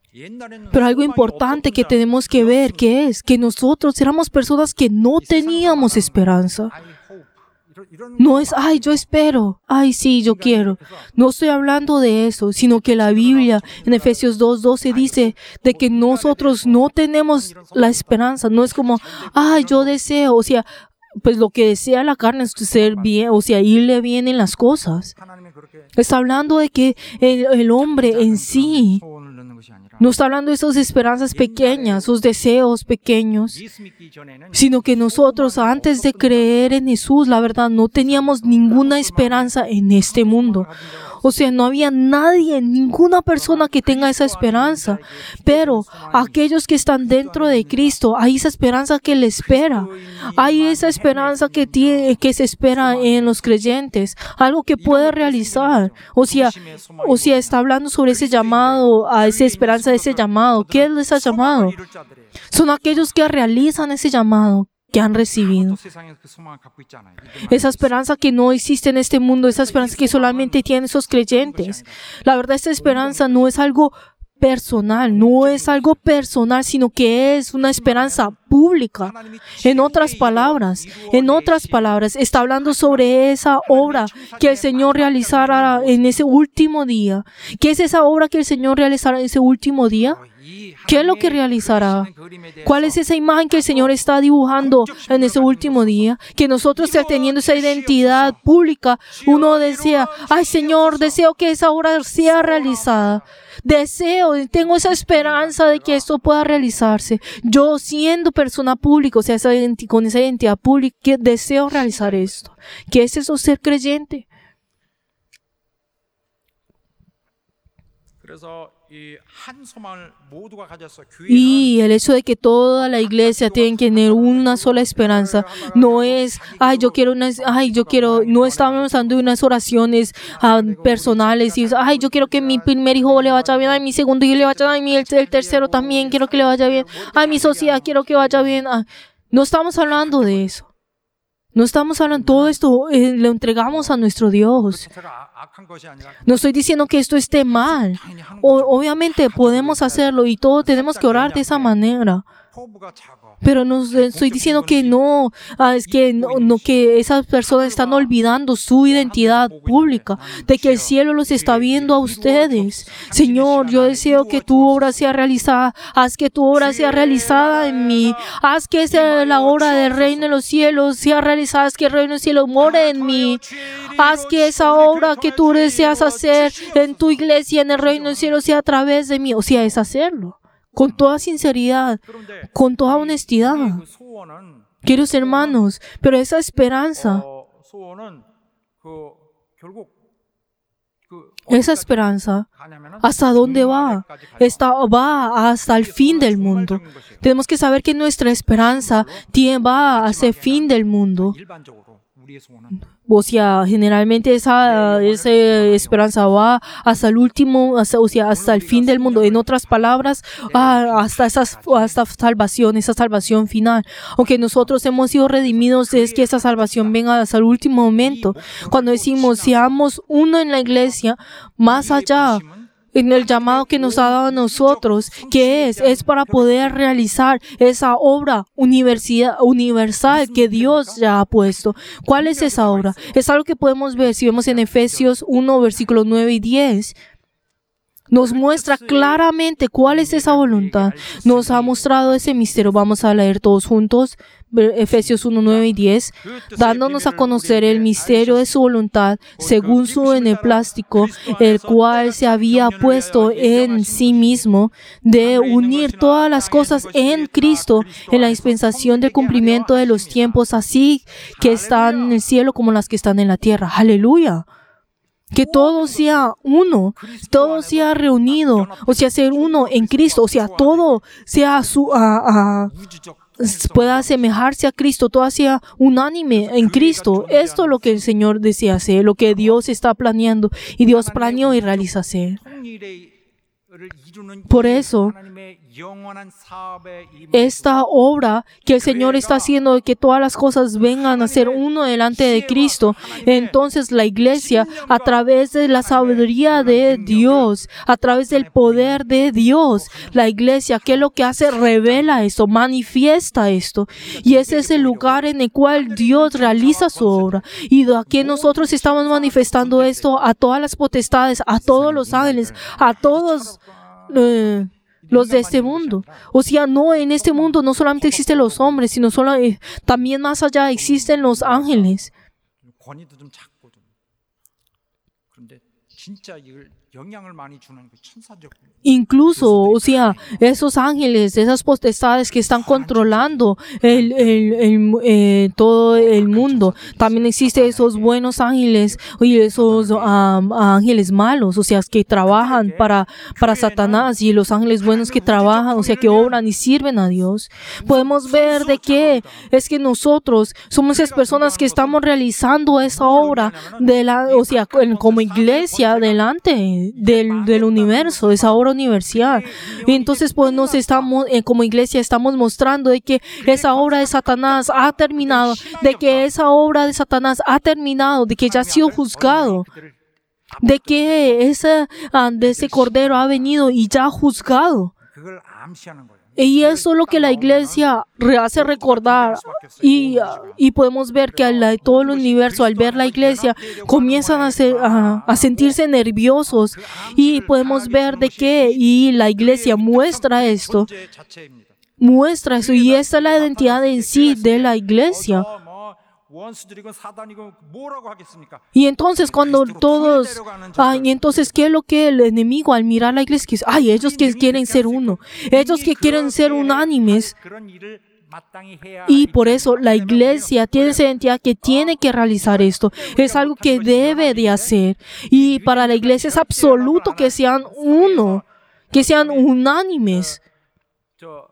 Pero algo importante que tenemos que ver, que es que nosotros éramos personas que no teníamos esperanza. No es, ay, yo espero, ay, sí, yo quiero. No estoy hablando de eso, sino que la Biblia en Efesios dos doce dice de que nosotros no tenemos la esperanza. No es como, ay, yo deseo, o sea, pues lo que desea la carne es ser bien, o sea, irle bien en las cosas. Está hablando de que el, el hombre en sí no está hablando de esas esperanzas pequeñas, sus deseos pequeños, sino que nosotros antes de creer en Jesús, la verdad, no teníamos ninguna esperanza en este mundo. O sea, no había nadie, ninguna persona que tenga esa esperanza. Pero aquellos que están dentro de Cristo, hay esa esperanza que le espera. Hay esa esperanza que, tiene, que se espera en los creyentes. Algo que puede realizar. O sea, o sea, está hablando sobre ese llamado, a esa esperanza de ese llamado. ¿Qué es ese llamado? Son aquellos que realizan ese llamado que han recibido. Esa esperanza que no existe en este mundo, esa esperanza que solamente tienen esos creyentes. La verdad, esta esperanza no es algo personal, no es algo personal, sino que es una esperanza pública. En otras palabras, en otras palabras, está hablando sobre esa obra que el Señor realizará en ese último día. ¿Qué es esa obra que el Señor realizará en ese último día? ¿Qué es lo que realizará? ¿Cuál es esa imagen que el Señor está dibujando en ese último día? Que nosotros, teniendo esa identidad pública, uno desea, ay Señor, deseo que esa obra sea realizada. Deseo, tengo esa esperanza de que esto pueda realizarse. Yo, siendo persona pública, o sea, esa identi- con esa identidad pública, que deseo realizar esto. ¿Qué es eso, ser creyente? Y el hecho de que toda la iglesia tiene que tener una sola esperanza no es, ay, yo quiero unas, ay, yo quiero, no estamos usando unas oraciones uh, personales y, ay, yo quiero que mi primer hijo le vaya bien, ay, mi segundo hijo le vaya bien, ay, el, el tercero también quiero que le vaya bien, ay, mi sociedad quiero que vaya bien. Ay, no estamos hablando de eso. No estamos hablando, todo esto eh, lo entregamos a nuestro Dios. No estoy diciendo que esto esté mal. O, obviamente podemos hacerlo y todos tenemos que orar de esa manera. Pero no estoy diciendo que no, ah, es que no, no, que esas personas están olvidando su identidad pública, de que el cielo los está viendo a ustedes. Señor, yo deseo que tu obra sea realizada, haz que tu obra sea realizada en mí, haz que esa, la obra del reino de los cielos sea realizada, haz que el reino de los cielos more en mí, haz que esa obra que tú deseas hacer en tu iglesia, en el reino de los cielos, sea a través de mí, o sea, es hacerlo. Con toda sinceridad, con toda honestidad. Queridos hermanos, pero esa esperanza, esa esperanza, ¿hasta dónde va? Esta va hasta el fin del mundo. Tenemos que saber que nuestra esperanza tiene, va hacia el fin del mundo. O sea, generalmente esa, esa esperanza va hasta el último, hasta, o sea, hasta el fin del mundo. En otras palabras, hasta esa hasta salvación, esa salvación final. Aunque nosotros hemos sido redimidos, es que esa salvación venga hasta el último momento. Cuando decimos, seamos uno en la iglesia, más allá, en el llamado que nos ha dado a nosotros, que es, es para poder realizar esa obra universal que Dios ya ha puesto. ¿Cuál es esa obra? Es algo que podemos ver si vemos en Efesios uno, versículos nueve y diez. Nos muestra claramente cuál es esa voluntad. Nos ha mostrado ese misterio. Vamos a leer todos juntos. Efesios uno, nueve y diez, dándonos a conocer el misterio de su voluntad según su beneplácito, el cual se había puesto en sí mismo de unir todas las cosas en Cristo en la dispensación del cumplimiento de los tiempos, así que están en el cielo como las que están en la tierra. ¡Aleluya! Que todo sea uno, todo sea reunido, o sea, ser uno en Cristo, o sea, todo sea su... Uh, uh, pueda asemejarse a Cristo, todo sea unánime en Cristo. Esto es lo que el Señor desea hacer, lo que Dios está planeando y Dios planeó y realiza hacer. Por eso, esta obra que el Señor está haciendo de que todas las cosas vengan a ser uno delante de Cristo, entonces la iglesia, a través de la sabiduría de Dios, a través del poder de Dios, la iglesia, ¿qué es lo que hace? Revela esto, manifiesta esto. Y ese es el lugar en el cual Dios realiza su obra. Y de aquí nosotros estamos manifestando esto a todas las potestades, a todos los ángeles, a todos Eh, los de este mundo. O sea, no, en este mundo no solamente existen los hombres, sino solo, eh, también más allá existen los ángeles. 권위도 좀 작고 좀. 그런데 진짜 이걸 영향을 많이 주는 그 천사적 Incluso, o sea, esos ángeles, esas potestades que están controlando el, el, el, eh, todo el mundo. También existen esos buenos ángeles y esos um, ángeles malos, o sea, que trabajan para, para Satanás, y los ángeles buenos que trabajan, o sea, que obran y sirven a Dios. Podemos ver de que es que nosotros somos esas personas que estamos realizando esa obra, de la, o sea, como iglesia delante del, del universo, esa obra universal. Y entonces pues nos estamos, eh, como iglesia estamos mostrando de que esa obra de Satanás ha terminado, de que esa obra de Satanás ha terminado, de que ya ha sido juzgado, de que ese, uh, de ese cordero ha venido y ya ha juzgado. 그걸 암시하는 거예요. Y eso es lo que la iglesia hace recordar, y, uh, y podemos ver que al, todo el universo, al ver la iglesia, comienzan a, ser, a, a sentirse nerviosos, y podemos ver de que y la iglesia muestra esto, 존재 자체입니다. muestra eso, y esta es la identidad en sí de la iglesia. 뭐 원수들이건 사단이건 뭐라고 하겠습니까? Y entonces cuando todos, ay, y entonces ¿qué es lo que el enemigo al mirar la iglesia? Que dice, ay, ellos que quieren ser uno, ellos que quieren ser unánimes. 그런 일을 마땅히 해야 Y por eso la iglesia tiene esa identidad que tiene que realizar esto. Es algo que debe de hacer. Y para la iglesia es absoluto que sean uno, que sean unánimes. 저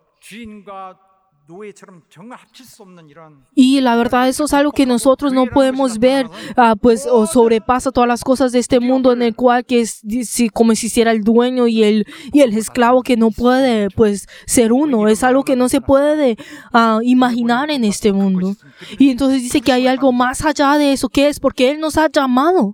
주인과 노예처럼 정말 합칠 수 없는 이런 Y la verdad, eso es algo que nosotros no podemos ver, uh, pues, o sobrepasa todas las cosas de este mundo, en el cual que es si, como si hiciera el dueño y el, y el esclavo, que no puede, pues, ser uno. Es algo que no se puede uh, imaginar en este mundo. Y entonces dice que hay algo más allá de eso. ¿Qué es? Porque Él nos ha llamado.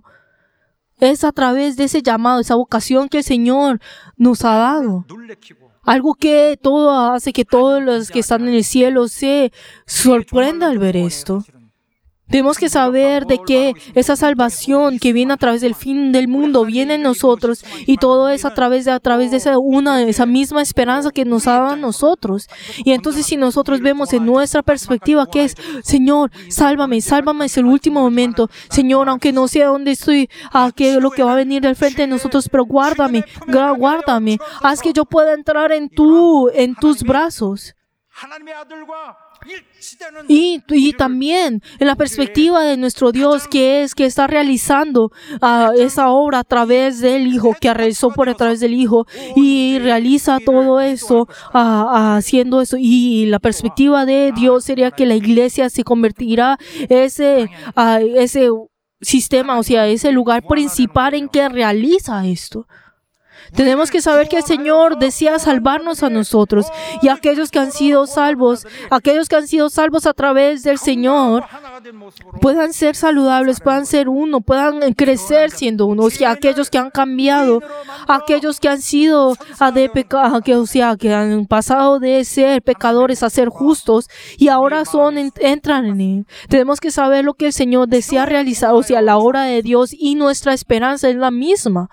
Es a través de ese llamado, esa vocación que el Señor nos ha dado. 놀래키고 Algo que todo hace que todos los que están en el cielo se sorprendan al ver esto. Tenemos que saber de que esa salvación que viene a través del fin del mundo viene en nosotros, y todo es a través de, a través de esa, una, esa misma esperanza que nos ha dado a nosotros. Y entonces si nosotros vemos en nuestra perspectiva que es, Señor, sálvame, sálvame, es el último momento. Señor, aunque no sé dónde estoy, a qué es lo que va a venir del frente de nosotros, pero guárdame, guárdame, haz que yo pueda entrar en tu, en tus brazos. 하나님의 아들과 일치되는 Y, y también en la perspectiva de nuestro Dios, que es que está realizando uh, esa obra a través del Hijo, que realizó por a través del Hijo, y realiza todo eso, uh, uh, haciendo eso. Y la perspectiva de Dios sería que la iglesia se convertirá ese, uh, ese sistema, o sea, ese lugar principal en que realiza esto. Tenemos que saber que el Señor desea salvarnos a nosotros, y aquellos que han sido salvos, aquellos que han sido salvos a través del Señor, 하나가 된 모습으로 puedan ser saludables, puedan ser uno, puedan crecer siendo uno. O sea, aquellos que han cambiado, aquellos que han sido a de peca- que, o sea, que han pasado de ser pecadores a ser justos, y ahora son en- entran en él. Tenemos que saber lo que el Señor desea realizar, o sea, la obra de Dios, y nuestra esperanza es la misma.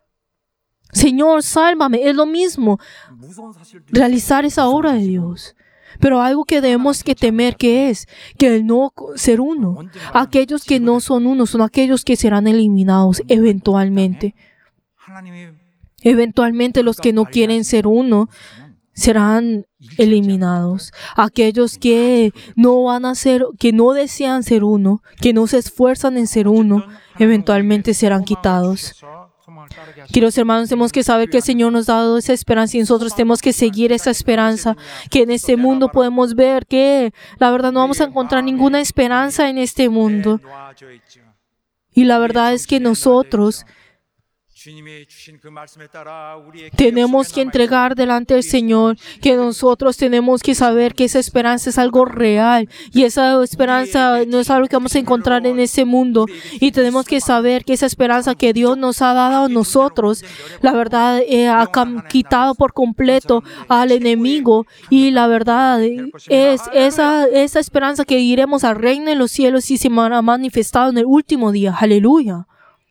Señor, sálvame, es lo mismo, 무서운 사실들이 realizar esa obra de Dios. Pero algo que debemos que temer, que es que el no ser uno, aquellos que no son uno son aquellos que serán eliminados eventualmente. 하나님의 Eventualmente los que no quieren ser uno serán eliminados. Aquellos que no van a ser, que no desean ser uno, que no se esfuerzan en ser uno, eventualmente serán quitados. 소망을 따르게 하시고 Queridos hermanos, tenemos que saber que el Señor nos ha dado esa esperanza, y nosotros tenemos que seguir esa esperanza, que en este mundo podemos ver que la verdad no vamos a encontrar ninguna esperanza en este mundo. 놓아져 있죠. Y la verdad es que nosotros Tenemos que entregar delante del Señor, que nosotros tenemos que saber que esa esperanza es algo real y esa esperanza no es algo que vamos a encontrar en ese mundo, y tenemos que saber que esa esperanza que Dios nos ha dado a nosotros, la verdad eh, ha cam- quitado por completo al enemigo, y la verdad es esa, esa esperanza que iremos al reino de los cielos y se ha manifestado en el último día. Aleluya.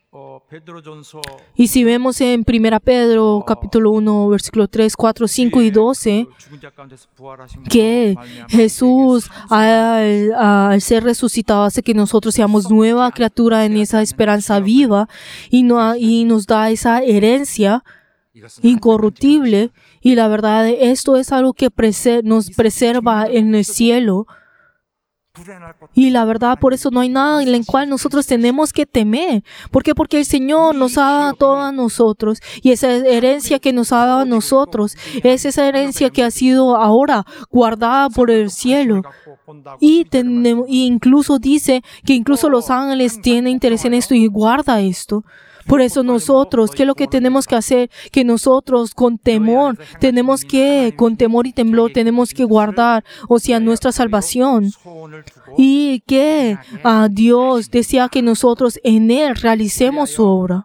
Y si vemos en primera Pedro capítulo uno versículo tres, cuatro, cinco y doce, que Jesús al, al ser resucitado hace que nosotros seamos nueva criatura en esa esperanza viva, y, no, y nos da esa herencia incorruptible, y la verdad esto es algo que preser- nos preserva en el cielo. Y la verdad, por eso no hay nada en el cual nosotros tenemos que temer. ¿Por qué? Porque el Señor nos ha dado todo a nosotros. Y esa herencia que nos ha dado a nosotros es esa herencia que ha sido ahora guardada por el cielo. Y tenemos, y incluso dice que incluso los ángeles tienen interés en esto y guarda esto. Por eso nosotros, ¿qué es lo que tenemos que hacer? Que nosotros con temor, tenemos que, con temor y temblor, tenemos que guardar, o sea, nuestra salvación. Y que uh, Dios desea que nosotros en Él realicemos su obra.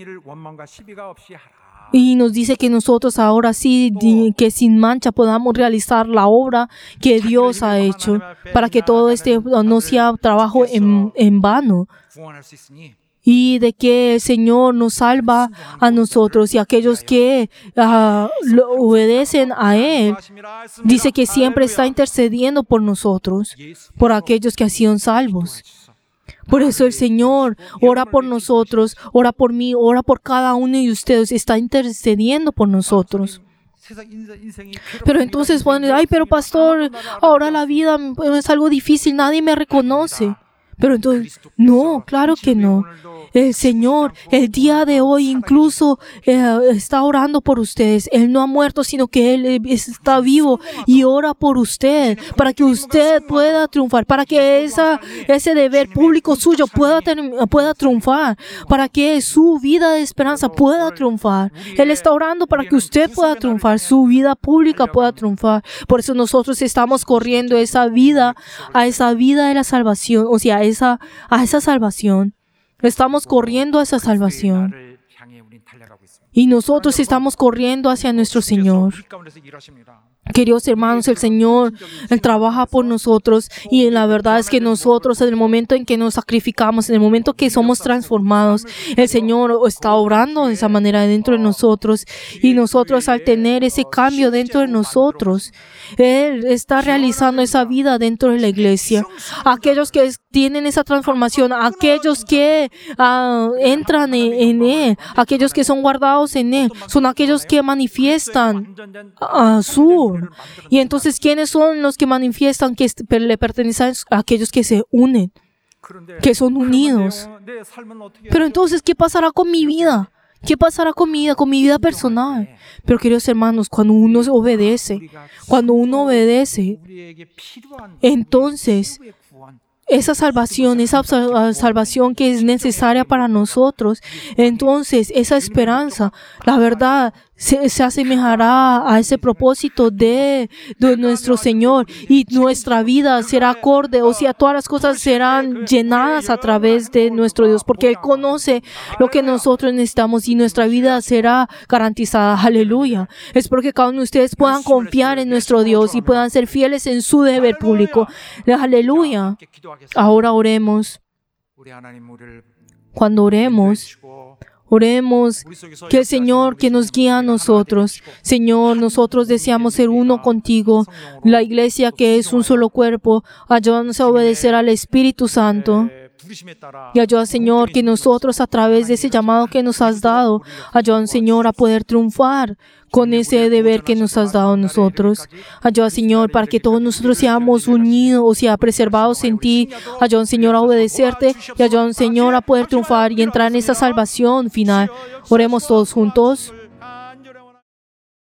Y nos dice que nosotros ahora sí, di, que sin mancha podamos realizar la obra que Dios ha hecho, para que todo este no sea trabajo en, en vano. Y de que el Señor nos salva a nosotros y a aquellos que uh, lo obedecen a Él. Dice que siempre está intercediendo por nosotros, por aquellos que han sido salvos. Por eso el Señor ora por nosotros, ora por mí, ora por cada uno de ustedes, está intercediendo por nosotros. Pero entonces, bueno, ay, pero pastor, ahora la vida es algo difícil, nadie me reconoce. Pero entonces, no, claro que no. El Señor, el día de hoy, incluso eh, está orando por ustedes. Él no ha muerto, sino que Él está vivo y ora por usted, para que usted pueda triunfar, para que esa, ese deber público suyo pueda, pueda triunfar, para que su vida de esperanza pueda triunfar. Él está orando para que usted pueda triunfar, su vida pública pueda triunfar. Por eso nosotros estamos corriendo esa vida, a esa vida de la salvación, o sea, a esa, a esa salvación. Estamos corriendo a esa salvación. Y nosotros estamos corriendo hacia nuestro Señor. Queridos hermanos, el Señor, Él trabaja por nosotros, y la verdad es que nosotros, en el momento en que nos sacrificamos, en el momento que somos transformados, el Señor está obrando de esa manera dentro de nosotros, y nosotros al tener ese cambio dentro de nosotros, Él está realizando esa vida dentro de la iglesia. Aquellos que tienen esa transformación, aquellos que uh, entran en, en Él, aquellos que son guardados en Él, son aquellos que manifiestan a uh, su. Y entonces, ¿quiénes son los que manifiestan que le pertenecen a aquellos que se unen, que son unidos? Pero entonces, ¿qué pasará con mi vida? ¿Qué pasará con mi vida, con mi vida personal? Pero queridos hermanos, cuando uno obedece, cuando uno obedece, entonces esa salvación, esa salvación que es necesaria para nosotros, entonces esa esperanza, la verdad, se, se asemejará a ese propósito de, de nuestro Señor, y nuestra vida será acorde, o sea, todas las cosas serán llenadas a través de nuestro Dios, porque Él conoce lo que nosotros necesitamos y nuestra vida será garantizada. Aleluya. Espero que cada uno de ustedes puedan confiar en nuestro Dios y puedan ser fieles en su deber público. Aleluya. Ahora oremos. Cuando oremos, oremos que el Señor que nos guía a nosotros. Señor, nosotros deseamos ser uno contigo. La iglesia que es un solo cuerpo, ayúdanos a obedecer al Espíritu Santo. Y ayuda, Señor, que nosotros a través de ese llamado que nos has dado, ayuda, Señor, a poder triunfar con ese deber que nos has dado a nosotros. Ayuda, Señor, para que todos nosotros seamos unidos, o sea, preservados en ti. Ayuda, Señor, a obedecerte, y ayuda, Señor, a poder triunfar y entrar en esa salvación final. Oremos todos juntos.